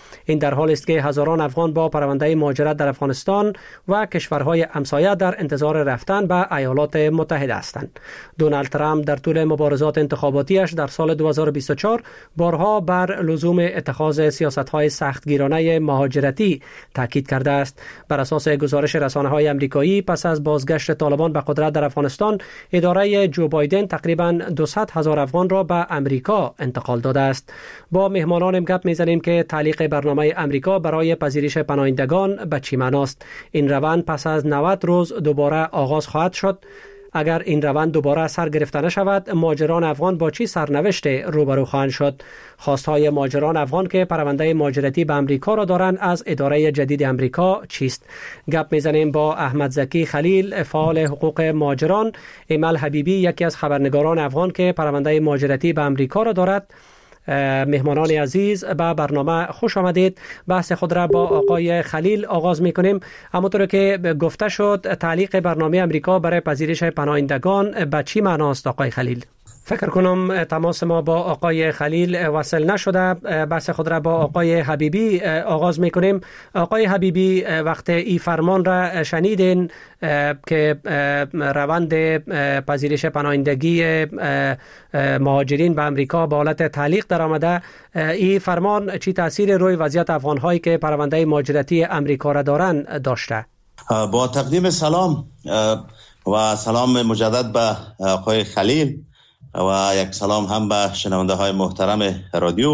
این در حالی است که هزاران افغان با پرونده مهاجرت در افغانستان و کشورهای همسایه در انتظار رفتن به ایالات متحده هستند. دونالد ترامپ در طول مبارزات انتخاباتیش در سال دو هزار و بیست و چهار بارها بر لزوم اتخاذ سیاست‌های سختگیرانه مهاجرتی تاکید کرده است. بر اساس گزارش رسانه‌های آمریکایی، پس از بازگشت طالبان به قدرت در افغانستان، اداره جو بایدن تقریباً دویست هزار افغان را به امریکا انتقال داده است. با مهمانان گپ می‌زنیم که تعلیق برنامه امریکا برای پذیرش پناهندگان به چه معناست. این روند پس از نود روز دوباره آغاز خواهد شد. اگر این روند دوباره سر گرفته نشود، مهاجران افغان با چه سرنوشت روبرو خواهند شد؟ خواستهای مهاجران افغان که پرونده مهاجرتی به امریکا را دارند از اداره جدید امریکا چیست؟ گپ میزنیم با احمد زکی خلیل، فعال حقوق مهاجران. ایمل حبیبی، یکی از خبرنگاران افغان که پرونده مهاجرتی به امریکا را دارد. مهمانان عزیز، به برنامه خوش آمدید. بحث خود را با آقای خلیل آغاز میکنیم. همونطور که گفته شد، تعلیق برنامه امریکا برای پذیرش پناهندگان به چی معناست آقای خلیل؟ فکر کنم تماس ما با آقای خلیل وصل نشده. بحث خود را با آقای حبیبی آغاز میکنیم. آقای حبیبی، وقت این فرمان را شنیدین که روند پذیرش پناهندگی مهاجرین به امریکا به حالت تعلیق در آمده، این فرمان چی تاثیر روی وضعیت افغان‌هایی که پرونده مهاجرتی امریکا را دارند داشته؟ با تقدیم سلام و سلام مجدد به آقای خلیل و یک سلام هم به شنونده های محترم رادیو.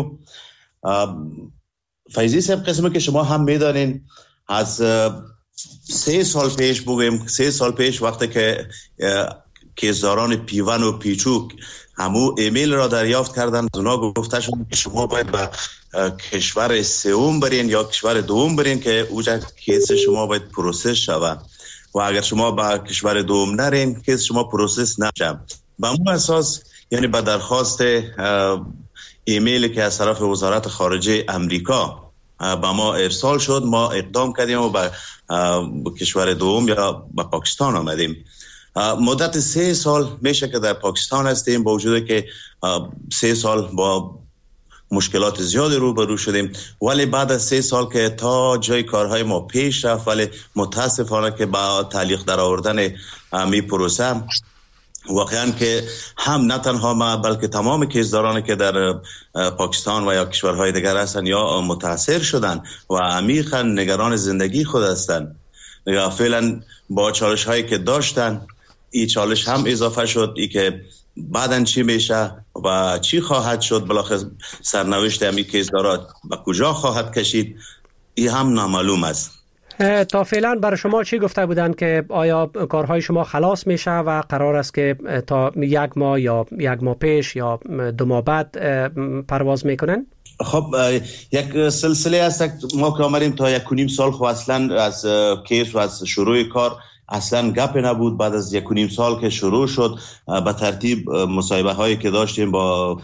فیضی صاحب، قسمی که شما هم میدانین، از سه سال پیش بگویم سه سال پیش وقتی که کیسداران پیون و پیچوک همو ایمیل را دریافت کردن، از اونا گفته شد که شما باید به کشور سوم برین یا کشور دوم برین که اوجا کیس شما باید پروسس شود و اگر شما به کشور دوم نرین کیس شما پروسس نشه. به اون اساس، یعنی به درخواست ایمیلی که از طرف وزارت خارجه امریکا به ما ارسال شد، ما اقدام کردیم و به کشور دوم یا به پاکستان آمدیم. مدت سه سال میشه که در پاکستان هستیم، با وجود که سه سال با مشکلات زیادی روبرو شدیم، ولی بعد از سه سال که تا جای کارهای ما پیش رفت، ولی متاسفانه که با تعلیق در آوردن می پروسه واقعا که هم نه تنها ما بلکه تمام کیسدارانی که در پاکستان و یا کشورهای دیگر هستن یا متاثر شدن و عمیقا نگران زندگی خود هستن. یا فعلا با چالش هایی که داشتن، این چالش هم اضافه شد، ای که بعدن چی میشه و چی خواهد شد، بالاخره سرنوشت همین کیسدارا به کجا خواهد کشید، این هم نامعلوم است. تا فعلا برای شما چی گفته بودن که آیا کارهای شما خلاص میشه و قرار است که تا یک ماه یا یک ماه پیش یا دو ماه بعد پرواز میکنن؟ خب یک سلسله است. ما که آمدیم تا یک و نیم سال خب اصلا از کیس و از شروع کار اصلا گپ نبود. بعد از یک و نیم سال که شروع شد، به ترتیب مصاحبه هایی که داشتیم با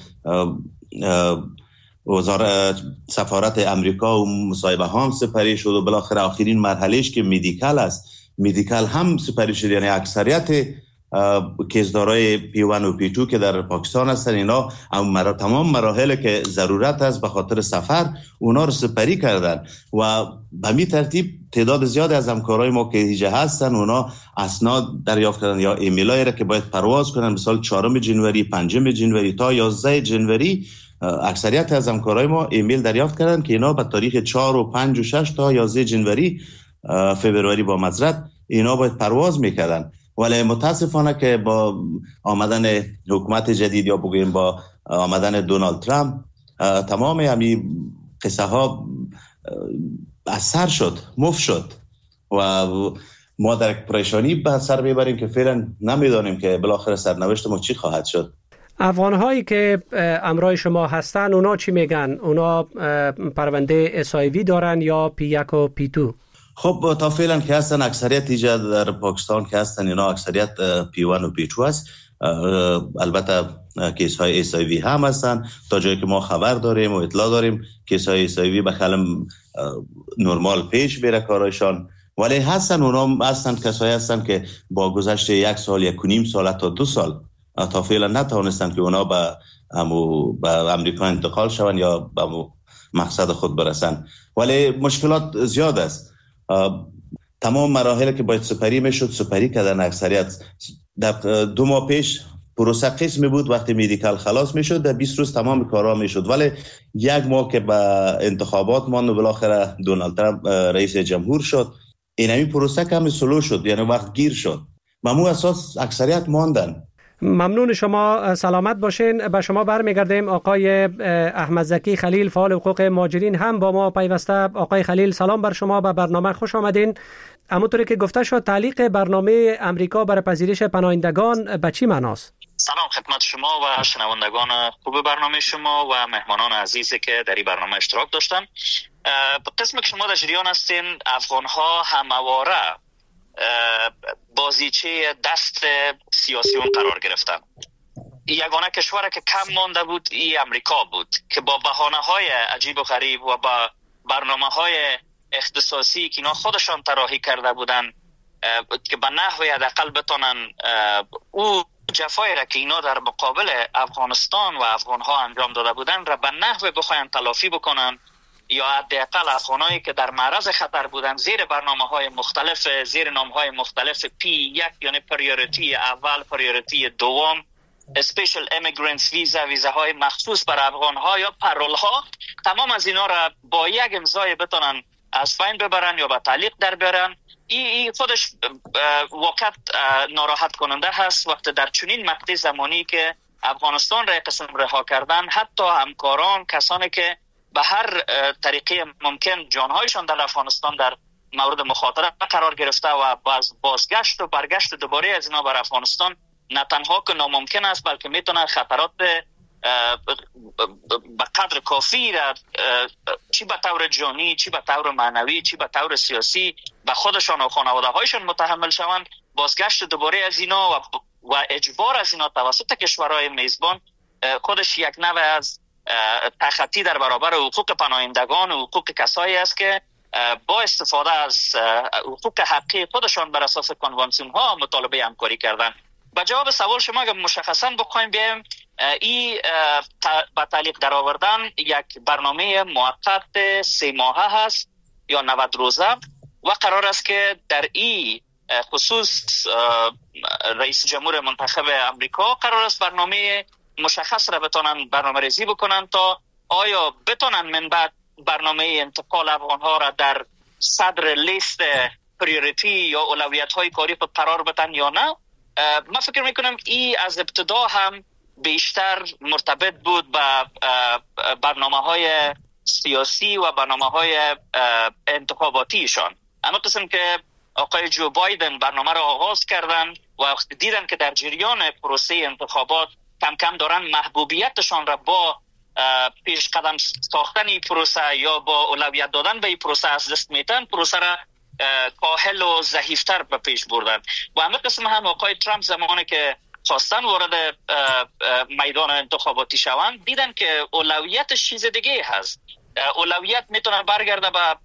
وزارت سفارت امریکا و مصاحبه هم سپری شد و بالاخره آخرین مرحلهش که مدیکال است، مدیکال هم سپری شد. یعنی اکثریت کیسدارای پی ون و پی تو که در پاکستان هستن، اینا مرا تمام مراحل که ضرورت است به خاطر سفر اونا رو سپری کردن و به می ترتیب تعداد زیادی از همکارای ما که هیجه هستن اونا اسناد دریافت کردن یا ایمیلایی را که باید پرواز کنن، مثلا چهارم جنوری، پنجم جنوری تا یازده جنوری. اکثریت از همکارای ما ایمیل دریافت کردن که اینا به تاریخ چهار و پنج و شش تا یازده جنوری فبروری با معذرت اینا باید پرواز میکردن. ولی متاسفانه که با آمدن حکومت جدید یا بگویم با آمدن دونالد ترامپ تمام همین قصه ها اثر شد، مف شد و ما در پریشانی به سر میبریم که فعلا نمیدانیم که بالاخره سرنوشت ما چی خواهد شد. افغان هایی که امرای شما هستن اونا چی میگن؟ اونا پرونده اس آی وی دارن یا پی یک و پی دو؟ خب تا فعلا که هستن اکثریت ایجا در پاکستان که هستن اینا اکثریت پی ون و پی دو هست. البته کیس های اس آی وی هم هستن. تا جایی که ما خبر داریم و اطلاع داریم کیس های اس آی وی بخلم نرمال پیش بره کارایشان، ولی هستن اونا هستن کسایی هستن که با گذشت یک سال یک و نیم سال تا دو سال تا فعلا نتوانستن که اونا به امو به امریکا انتقال شون یا به مقصد خود برسن. ولی مشکلات زیاد است. تمام مراحل که باید سپری میشد سپری کردن. اکثریت در دو ماه پیش پروسه قسمی بود، وقتی مدیکال خلاص میشد در بیست روز تمام کارا میشد، ولی یک ماه که به انتخابات ماند و بالاخره دونالد ترامپ رئیس جمهور شد، این همین پروسه کمی سلو شد، یعنی وقت گیر شد. به مو اساس اکثریت ماندن. ممنون شما، سلامت باشین. به شما برمیگردیم. آقای احمد زکی خلیل فعال حقوق مهاجرین هم با ما پیوسته. آقای خلیل سلام بر شما، به برنامه خوش آمدین. همونطوری که گفته شد تعلیق برنامه امریکا برای پذیرش پناهندگان به چی معناست؟ سلام خدمت شما و شنوندگان خوب برنامه شما و مهمانان عزیزی که در این برنامه اشتراک داشتن. قسمی که شما در جریان هستین، افغان ها همواره بازیچه دست سیاسیون قرار گرفتن. یگانه کشوری که کم مانده بود ای امریکا بود که با بهانه های عجیب و غریب و با برنامه های اختصاصی که اینا خودشان طراحی کرده بودن که به نحوی حداقل بتونن او جفایی را که اینا در مقابل افغانستان و افغان ها انجام داده بودن را به نحوی بخواین تلافی بکنن، یا حداقل افغانایی که در معرض خطر بودن زیر برنامه های مختلف، زیر نام های مختلف پی یک یعنی پریوریتی اول، پریوریتی دوم، اسپیشل امیگرنتس ویزا، ویزاهای مخصوص بر افغان ها یا پرول ها، تمام از اینا را با یک امضای بتونن از بین ببرن یا با تعلیق در بیارن. این ای خودش واقعا ناراحت کننده هست وقتی در چنین مقطع زمانی که افغانستان را قسم رها کردن، حتی همکاران، کسانی که به هر طریقه ممکن جانهایشان در افغانستان در مورد مخاطره قرار گرفته و باز بازگشت و برگشت دوباره از اینا بر افغانستان نه تنها که ناممکن است بلکه میتونه خطرات به قدر کافی را چی به طور جانی، چی به طور معنوی، چی به طور سیاسی به خودشان و خانواده هایشان متحمل شوند. بازگشت دوباره از اینا و, و اجبار از اینا توسط کشورهای میزبان خودش یک نوع از تخطی در برابر حقوق پناهندگان و حقوق کسایی است که با استفاده از حقوق حقی خودشان بر اساس کنوانسیون ها مطالبه همکاری کردن. با جواب سوال شما اگر مشخصا بخوایم بیم، این با تعلیق در آوردن یک برنامه موقت سه ماهه هست یا نود روزه و قرار است که در این خصوص رئیس جمهور منتخب امریکا قرار است برنامه مشخص را بتونن برنامه ریزی بکنن تا آیا بتونن من بعد برنامه انتقال افغان ها را در صدر لیست پریوریتی یا اولویت های کاری خود قرار بدن یا نه. من فکر میکنم این از ابتدا هم بیشتر مرتبط بود با برنامه های سیاسی و برنامه های انتخاباتیشان. اما قسم که آقای جو بایدن برنامه را آغاز کردن و دیدن که در جریان پروسه انتخابات کم کم دارن محبوبیتشان را با پیش قدم ساختن این پروسه یا با اولویت دادن به این پروسه از دست میتن، پروسه را کاهل و ضعیفتر به پیش بردن. و همه قسم هم آقای ترامپ زمانی که خواستن وارد میدان انتخاباتی شوند دیدن که اولویت چیز دیگه هست. اولویت میتونه برگرده به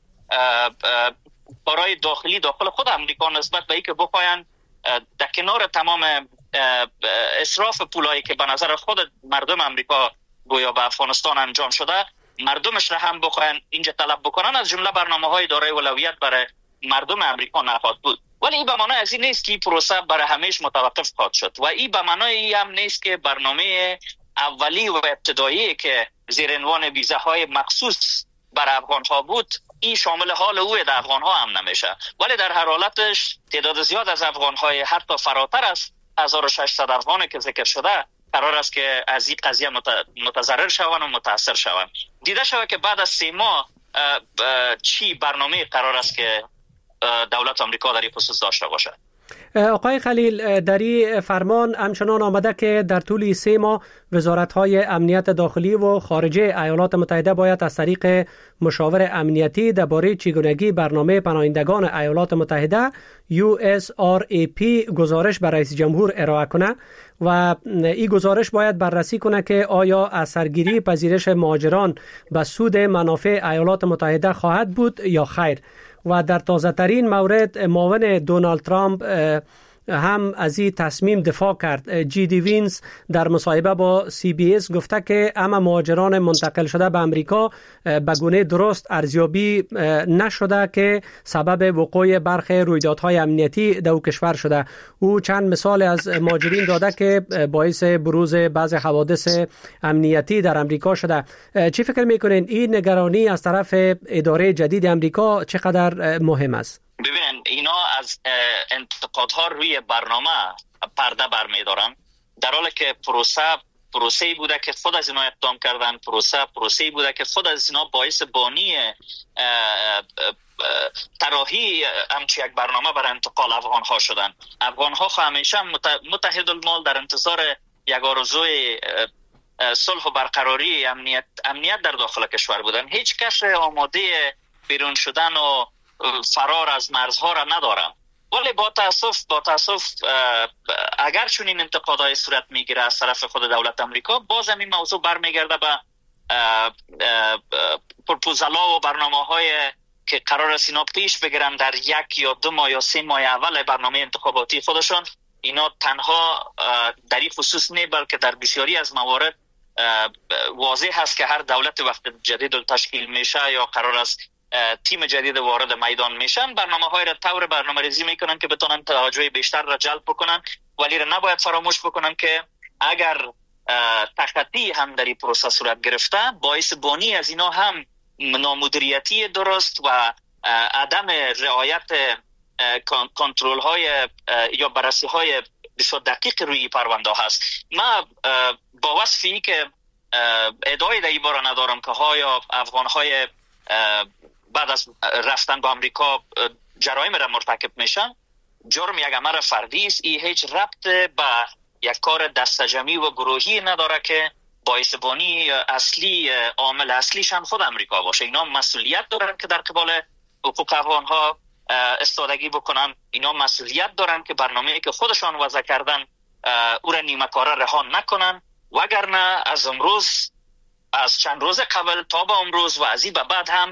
کارهای داخلی داخل خود امریکا نسبت به اینکه بخواین در کنار تمام اسراف پولایی که به نظر خود مردم امریکا گویا به افغانستان انجام شده، مردمش را هم بخواین اینجا طلب بکنن، از جمله برنامه‌های دارای اولویت برای مردم امریکا نخواهد بود. ولی این به معنای از این نیست که این پروسه برای همیشه متوقف خواهد شد و این به معنای هم نیست که برنامه اولی و ابتدایی که زیر عنوان ویزاهای مخصوص برای افغان‌ها بود این شامل حال او در افغان‌ها هم نمیشه. ولی در هر حالتش تعداد زیاد از افغان‌های حتی فراتر از هزار و ششصد افغانی که ذکر شده قرار است که از این قضیه متضرر شوند و متاثر شوند. دیده شود که بعد از سه ماه چی برنامه قرار است که دولت آمریکا در این خصوص داشته باشد. آقای خلیل، در این فرمان همچنان آمده که در طول سه ماه وزارت‌های امنیت داخلی و خارجه ایالات متحده باید از طریق مشاور امنیتی درباره چگونگی برنامه پناهندگان ایالات متحده یو اس آر ای پی گزارش به رئیس جمهور ارائه کنه و این گزارش باید بررسی کنه که آیا اثرگیری پذیرش مهاجران به سود منافع ایالات متحده خواهد بود یا خیر. و در تازه ترین مورد معاون دونالد ترامپ هم از این تصمیم دفاع کرد. جی دی وینز در مصاحبه با سی بی اس گفته که اما مهاجران منتقل شده به امریکا به گونه درست ارزیابی نشده که سبب وقوع برخی رویدادهای امنیتی در کشور شده. او چند مثال از مهاجرین داده که باعث بروز بعضی حوادث امنیتی در امریکا شده. چی فکر میکنین این نگرانی از طرف اداره جدید امریکا چقدر مهم است؟ ببینن اینا از انتقادها روی برنامه پرده برمیدارن، در حالی که پروسه پروسه‌ای بوده که خود از اینا اقدام کردن، پروسه پروسه‌ای بوده که خود از اینا باعث بانی طراحی همچی یک برنامه برای انتقال افغان ها شدن. افغان ها همیشه متحد المال در انتظار یک آرزوی صلح و برقراری امنیت امنیت در داخل کشور بودن. هیچ کس آماده بیرون شدن و فرار از مرزها را ندارم، ولی با تاسف با تاسف اگر چون این انتقادهای صورت میگیره از طرف خود دولت امریکا، باز هم این موضوع برمیگرده به پروپوزال‌ها و برنامه‌های که قرار است اینا پیش بگیرن در یک یا دو ماه یا سه ماه اول برنامه انتخاباتی خودشون. اینا تنها در این خصوص نه، بلکه در بسیاری از موارد واضح هست که هر دولت وقت جدید تشکیل میشه یا قرار است تیم جدید وارد میدان میشن، برنامه‌های را طور برنامه‌ریزی میکنن که بتونن توجه بیشتر را جلب بکنن، ولی را نباید فراموش بکنن که اگر تخطی هم در این پروسه صورت گرفته، باعث بانی از اینا هم نامدیریتی درست و عدم رعایت کنترل های یا بررسی های بسیار دقیق روی پرونده هست. من با وصفی که ادعای در این باره ندارم که ها افغان های بعد از رفتن به امریکا جرایم را مرتکب میشن، جرم یک عمل فردی است. این هیچ ربط به یک کار دستجمعی و گروهی نداره که باعث بانی اصلی عامل اصلیشان خود امریکا باشه. اینا مسئولیت دارن که در قبال حقوق افغان ها استادگی بکنن. اینا مسئولیت دارن که برنامه‌ای که خودشان وضع کردن او را نیمه کاره رها نکنن، وگرنه از امروز از چند روز قبل تا به امروز و از این به بعد هم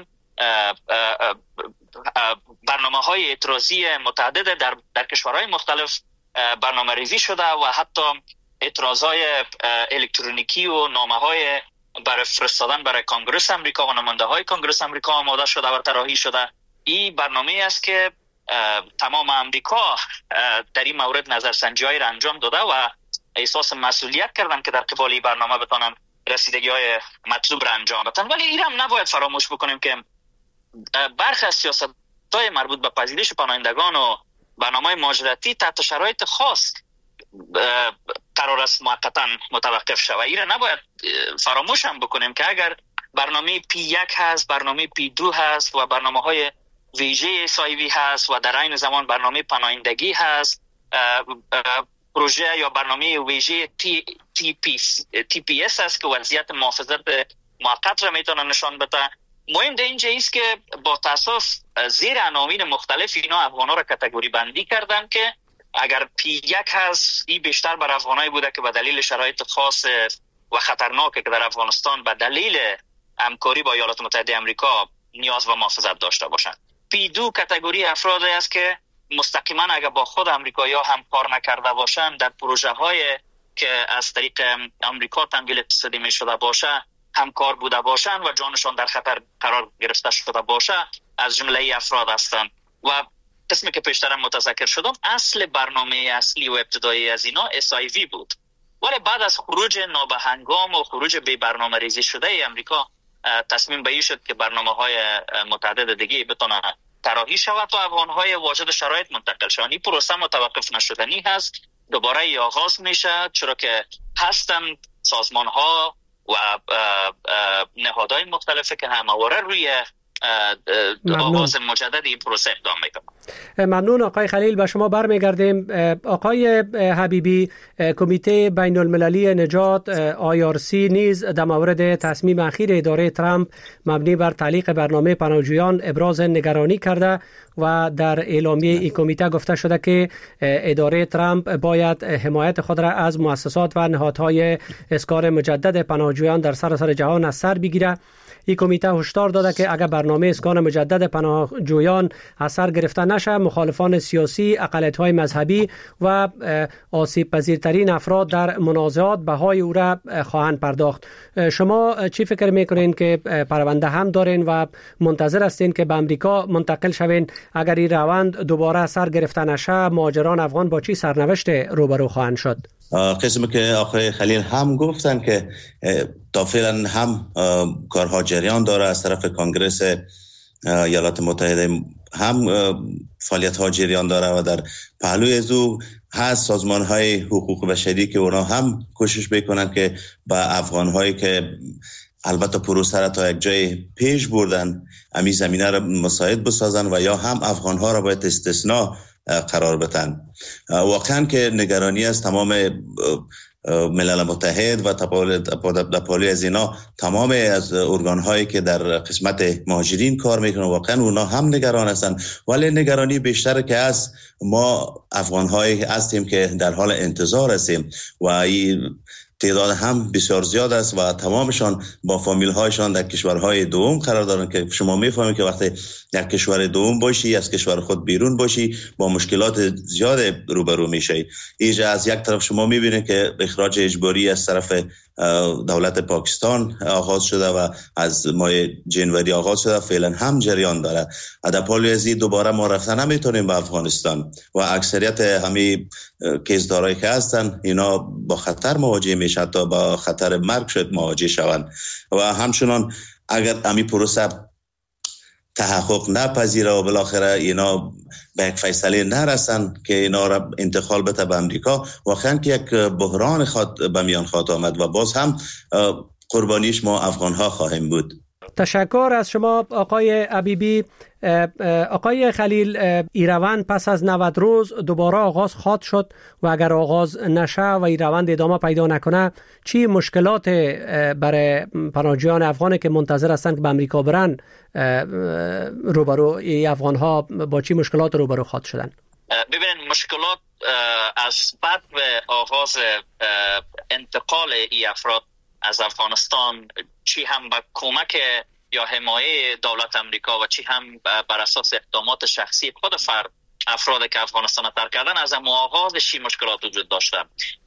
برنامه‌های اعتراضی متعدد در در کشورهای مختلف برنامه ریزی شده و حتی اعتراضهای الکترونیکی و نامه‌های برای فرستادن برای کنگره امریکا و نماینده‌های کنگره امریکا آماده شده و طراحی شده. این برنامه‌ای است که تمام امریکا در این مورد نظرسنجی‌های را انجام داده و احساس مسئولیت کردن که در قبال این برنامه بتونن رسیدگی‌های مطلوب را انجام بدن. ولی این هم نباید فراموش بکنیم که برخی از سیاست‌های مربوط به پذیرش پناهندگان و برنامه‌های مهاجرتی تحت شرایط خاص قرار است موقتا متوقف شود. این را نباید فراموش هم بکنیم که اگر برنامه پی یک هست، برنامه پی دو هست و برنامه‌های ویژه سایوی هست و در عین زمان برنامه پناهندگی هست، پروژه یا برنامه ویژه تی, تی, پی, تی پی اس هست که وضعیت محافظت موقت را میتونه نشان بده. مهم در اینجا است که با تاسف زیر عناوین مختلف اینا افغان‌ها را کاتگوری بندی کردن که اگر پی یک هست، این بیشتر بر افغانایی بوده که به دلیل شرایط خاص و خطرناکه که در افغانستان به دلیل همکاری با ایالات متحده آمریکا نیاز و محافظت داشته باشند. پی دو کاتگوری افرادی است که مستقیما اگر با خود امریکایی‌ها همکار نکرده باشند، در پروژه‌های که از طریق آمریکا تمویل اقتصادی می‌شده باشه همکار بوده باشند و جانشان در خطر قرار گرفته شده باشه، از جمله افراد هستند. و قسمی که پیشترم متذکر شدم، اصل برنامه اصلی و ابتدایی از اینا اس آی وی بود، ولی بعد از خروج نابهنگام و خروج بی برنامه ریزی شده ای امریکا تصمیم به این شد که برنامه‌های متعدد دیگه بتونه طراحی شود و افغان‌های واجد شرایط منتقل شوند. این پروسه متوقف نشدنی هست، دوباره ای آغاز میشه، چرا که هستن سازمان‌ها و نهادهای مختلفه که همواره روی آغاز مجدد این پروسه اقدام میکنه. ممنون آقای خلیل. به شما برمیگردیم. آقای حبیبی، کمیته بین المللی نجات آی آر سی نیز در مورد تصمیم اخیر اداره ترامپ مبنی بر تعلیق برنامه پناهجویان ابراز نگرانی کرده و در اعلامیه این کمیته گفته شده که اداره ترامپ باید حمایت خود را از مؤسسات و نهادهای اسکار مجدد پناهجویان در سراسر جهان از سر بگیره. این کمیته هشدار داده که اگر برنامه اسکان مجدد پناهجویان از سر گرفته نشه، مخالفان سیاسی، اقلیت‌های مذهبی و آسیب پذیرترین افراد در منازعات بهای او را خواهند پرداخت. شما چی فکر میکنین که پرونده هم دارین و منتظر هستین که به امریکا منتقل شوین؟ اگر این روند دوباره سر گرفته نشه، مهاجران افغان با چی سرنوشت روبرو خواهند شد؟ قسمی که آقای خلیل هم گفتن که تا فعلا هم کارها جریان داره از طرف کنگرس ایالات متحده، هم فعالیت ها جریان داره و در پهلوی از او هست سازمان های حقوق بشری که اونا هم کوشش بکنن که با افغان هایی که البته پروسه را تا یک جای پیش بردن امی زمینه را مساعد بسازن و یا هم افغان ها را باید استثناء قرار بدن. واقعا که نگرانی است تمام ملل متحد و تپالی از اینا، تمام از ارگان هایی که در قسمت مهاجرین کار میکنن، واقعا اونا هم نگران هستن، ولی نگرانی بیشتر که از ما افغان هایی هستیم که در حال انتظار هستیم و این تعداد هم بسیار زیاد است و تمامشان با فامیل هایشان در کشورهای دوم قرار دارن که شما میفهمید که وقتی در کشور دوم باشی، از کشور خود بیرون باشی، با مشکلات زیاد روبرو میشی. اینجا از یک طرف شما میبینید که اخراج اجباری از طرف دولت پاکستان آغاز شده و از ماه جنوری آغاز شده، فعلا هم جریان داره. در پالی ازی دوباره ما رفتن نمیتونیم به افغانستان و اکثریت همین کیسدارایی که هستن اینا با خطر مواجه میشن، تا با خطر مرگ شد مواجه شوند و همچنان اگر همین پروسه تحقق نپذیره و بالاخره اینا به یک فیصله نرسن که اینا را انتقال بده به امریکا، واقعا که یک بحران خود به میان خواهد آمد و باز هم قربانیش ما افغان ها خواهیم بود. تشکر از شما آقای حبیبی. آقای خلیل، این روند پس از نود روز دوباره آغاز خواهد شد و اگر آغاز نشه و این روند ادامه پیدا نکنه، چی مشکلات برای پناهجویان افغان که منتظر هستند که به امریکا برن روبرو ای افغان ها با چی مشکلات روبرو خواهد شدن؟ ببینید، مشکلات از بعد آغاز انتقال ای افراد از افغانستان، چی هم با کمک یا حمایه دولت امریکا و چی هم بر اساس اقدامات شخصی خود فرد افراد که افغانستان ترک کردن، از آغازش مشکلات وجود داشته.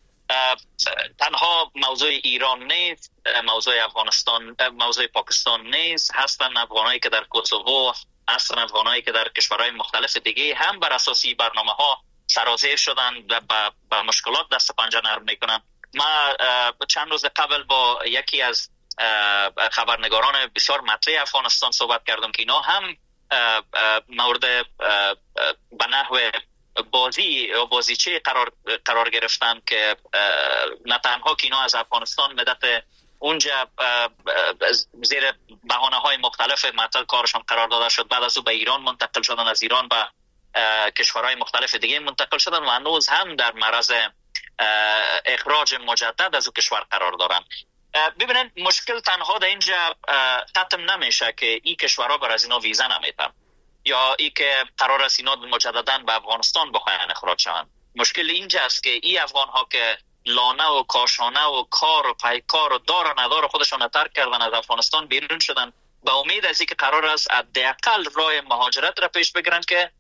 تنها موضوع ایران نیست، موضوع افغانستان، موضوع پاکستان نیست، هستن افغانایی که در کوسوو، هستن افغانایی که در کشورهای مختلف دیگه هم بر اساس برنامه ها سرازیر شدن و با مشکلات دست پنجه نرم میکنن. ما چند روز قبل با یکی از خبرنگاران بسیار مطرح افغانستان صحبت کردم که اینا هم مورد به نحو بازی یا بازیچه قرار قرار گرفتن که نه تنها که اینا از افغانستان مدت اونجا زیر بهانه های مختلف معطل کارشان قرار داده شد، بعد از او به ایران منتقل شدن، از ایران به کشورهای مختلف دیگه منتقل شدن و هنوز هم در معرض اخراج مجدد از او کشور قرار دارن. ببینید، مشکل تنها در اینجا ختم نمیشه که این کشورها بر از اینا ویزا نمیدن یا ای که قرار است اینا مجددا به افغانستان بخواین اخراج شوند. مشکل اینجا است که این افغان ها که لانه و کاشانه و کار و پیکار و دار و ندار خودشان ترک کردن، از افغانستان بیرون شدن، با امید از اینکه قرار است حداقل راه مهاجرت را پیش بگیرن که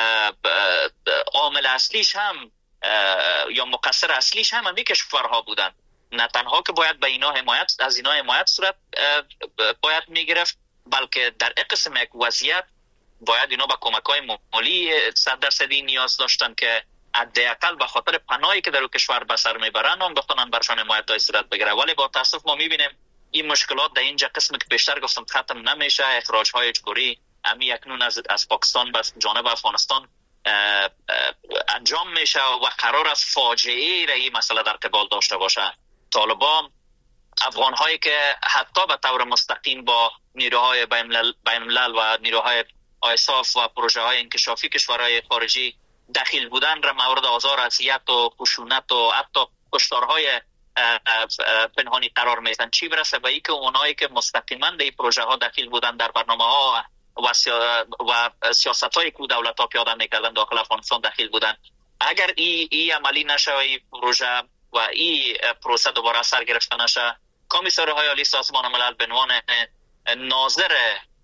عامل اصلیش هم یا مقصر اصلیش هم همین کشورها بودن. نه تنها که باید به اینا حمایت از اینا حمایت صورت باید میگرفت، بلکه در قسم یک وضعیت باید اینا با کمک‌های مالی صد درصدی نیاز داشتن که حداقل به خاطر پناهی که در کشور به سر میبرن هم بتونن برشان حمایت صورت بگیره. ولی با تاسف ما میبینیم این مشکلات در اینجا قسمی که بیشتر گفتم ختم نمیشه. اخراج‌های اجباری امی اکنون از از پاکستان به جانب افغانستان انجام میشه و قرار است فاجعه را این مسئله در قبال داشته باشه. طالبان افغان هایی که حتی به طور مستقیم با نیروهای بین الملل و نیروهای آیساف و پروژه های انکشافی کشورهای خارجی دخیل بودن را مورد آزار، اذیت و خشونت و حتی کشتارهای پنهانی قرار میدن. چی برسه به اینکه اونایی که مستقیما در این پروژه ها دخیل بودن، در برنامه ها و, سیا... و سیاست هایی که دولت ها پیاده میکردن داخل افغانستان دخیل بودن. اگر این ای عملی نشه، این پروژه و این پروسه دوباره سر گرفته نشه، کمیسرهای عالی سازمان ملل به عنوان ناظر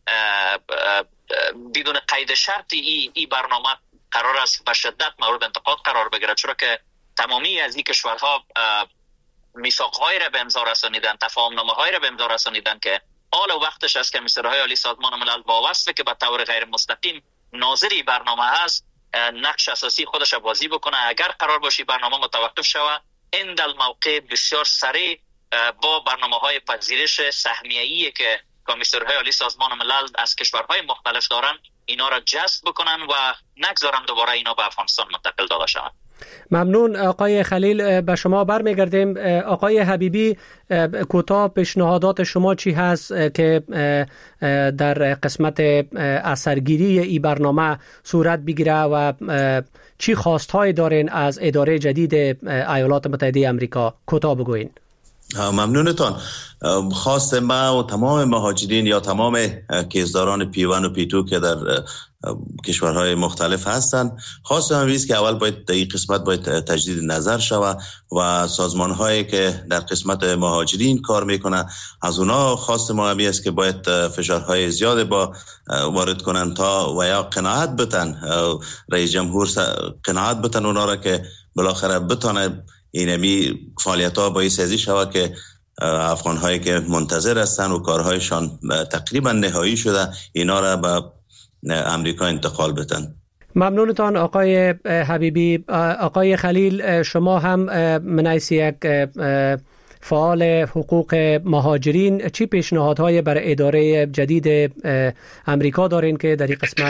بدون قید شرطی ای, ای برنامه قرار است به شدت مورد انتقاد قرار بگیرد، چرا که تمامی از این کشورها میثاق‌هایی را به امضا رسانیدن، تفاهم‌نامه‌هایی را به امضا رسانیدن که حال و وقتش است که کمیسرهای عالی سازمان ملل با وصفی که به طور غیر مستقیم ناظری برنامه هست نقش اساسی خودش بازی بکنه. اگر قرار باشی برنامه متوقف شود، این در موقع بسیار سریع با برنامه‌های پذیرش سهمیه‌ای که کمیسرهای عالی سازمان ملل از کشورهای مختلف دارن اینا را جذب بکنن و نگذارن دوباره اینا به افغانستان منتقل داده شوند. ممنون آقای خلیل. به شما برمیگردیم. آقای حبیبی، کوتاه پیشنهادات شما چی هست که در قسمت اثرگیری این برنامه صورت بگیره و چی خواستهای دارین از اداره جدید ایالات متحده آمریکا؟ کوتاه بگوین. ممنونتان. خواست ما و تمام مهاجرین یا تمام کیسداران پی ون و پی تو که در کشورهای مختلف هستند، خواست هم است که اول باید در این قسمت باید تجدید نظر شود و سازمان هایی که در قسمت مهاجرین کار میکنه از اونا خواست ما همی است که باید فشارهای زیاد با وارد کنن تا و یا قناعت بتن رئیس جمهور قناعت بتن اونا را که بالاخره بتانه اینمی فعالیت ها باعث ازی شود که افغان هایی که منتظر هستن و کارهایشان تقریبا نهایی شده اینا را به امریکا انتقال بدن. ممنونتان آقای حبیبی. آقای خلیل، شما هم من حیث یک فعال حقوق مهاجرین چی پیشنهادهای برای اداره جدید امریکا دارین که در این قسمت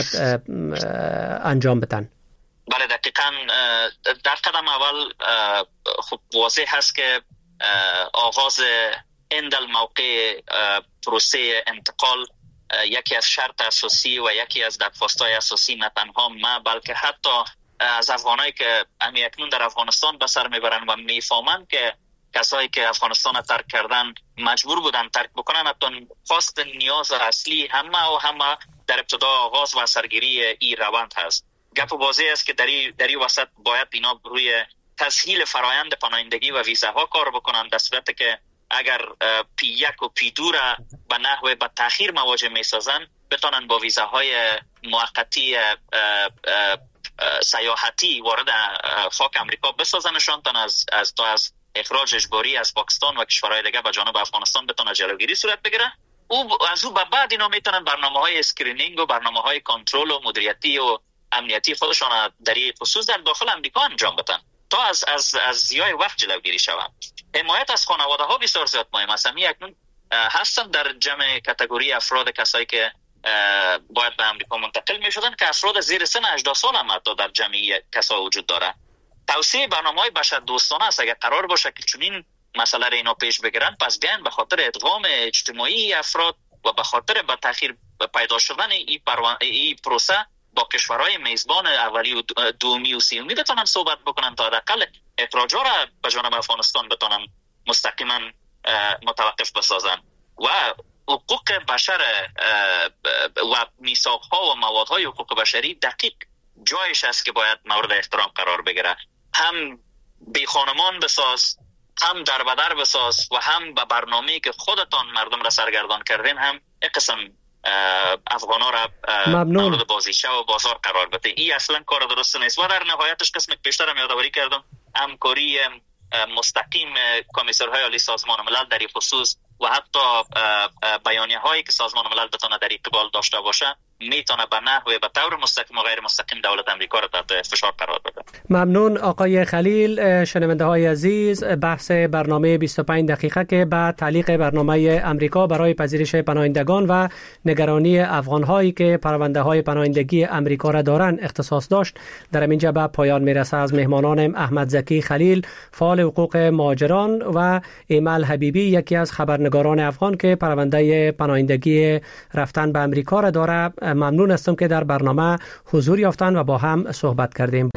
انجام بدن؟ بله دقیقاً. در قدم اول خب واضح هست که آغاز این در موقع پروسه انتقال یکی از شرط اساسی و یکی از درخواست‌های اساسی نه تنها ما بلکه حتی از افغانایی که همی اکنون در افغانستان به سر میبرن و میفهمند که کسایی که افغانستان را ترک کردن مجبور بودن ترک بکنن، حتی خواست نیاز اصلی همه و همه در ابتدا آغاز و اثرگیری این روند هست. گپ واضح است که در این وسط باید اینا روی تسهیل فرایند پناهندگی و ویزاها کار بکنن، در صورتی که اگر پی یک و پی دو را به نحو به تأخیر مواجه می سازن بتانن با ویزاهای موقتی سیاحتی وارد خاک امریکا بسازنشان تا از از تا از اخراج اجباری از پاکستان و کشورهای دیگه به جانب افغانستان بتونه جلوگیری صورت بگیره. او از او به بعد اینا میتونن برنامه‌های اسکرینینگ و برنامه‌های کنترل و مدیریتی و امنیتی خودشان در این خصوص در داخل امریکا انجام بدن تا از از از ضیاع وقت جلوگیری شود. حمایت از خانواده ها بسیار زیاد مهم است. می اکنون هستن در جمع کاتگوری افراد کسایی که باید به امریکا منتقل می شدن که افراد زیر سن هجده سال هم حتی در جمعی کسا وجود داره. توسعه برنامه‌های بشر دوستانه است. اگر قرار باشه که چنین مسئله را اینا پیش بگیرن، پس بیان به خاطر ادغام اجتماعی افراد و به خاطر به تأخیر پیدا شدن این ای پروسه با کشورهای میزبان اولی و دومی و سومی بتونن صحبت بکنن تا حداقل اخراج‌ها را به جانب افغانستان بتونن مستقیما متوقف بسازن و حقوق بشر و میثاق‌ها و موادهای حقوق بشری دقیق جایش است که باید مورد احترام قرار بگیره. هم بی خانمان بساز، هم در بدر بساز و هم به برنامه‌ای که خودتان مردم را سرگردان کردین هم یک قسم افغانا را مورد بازیچه و بازار قرار بده. این اصلا کار درست نیست و در نهایتش قسم پیشتر هم یادآوری کردم همکاری مستقیم کمیسرهای عالی سازمان ملل در این خصوص و حتی بیانیه هایی که سازمان ملل بتونه در قبال داشته باشه میتونه به نحو به طور مستقیم و غیر مستقیم دولت امریکا را تحت فشار قرار بده. ممنون آقای خلیل. شنونده های عزیز، بحث برنامه بیست و پنج دقیقه که به تعلیق برنامه امریکا برای پذیرش پناهندگان و نگرانی افغان هایی که پرونده های پناهندگی امریکا را دارند اختصاص داشت در اینجا به پایان میرسه. از مهمانانم احمد زکی خلیل، فعال حقوق مهاجران، و ایمل حبیبی، یکی از خبرنگاران افغان که پرونده پناهندگی رفتن به امریکا را داره، ممنون هستم که در برنامه حضور یافتن و با هم صحبت کردیم.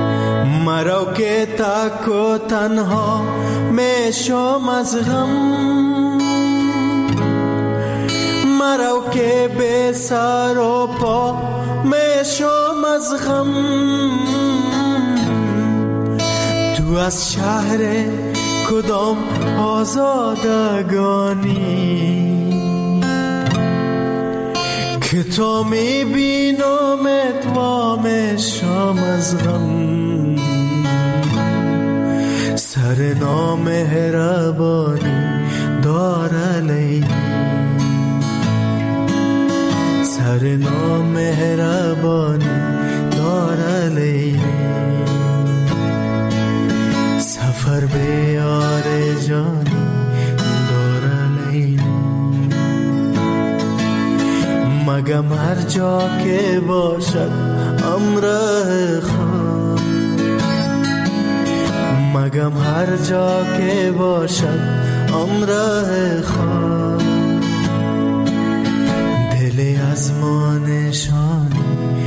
مرا که تک و تنها میشم از غم، مرا که به سر و پا میشم از غم، تو از شهر کدام آزادگانی که تو میبینمت وامشم از غم، سر نامهربانی داره لیلی، سر نامهربانی داره لیلی، سفر بیار جانی داره لیلی. مگم هر جا که باشد امره خواب، مگم هر جا که باشد امره خواب، دل از ما نشانی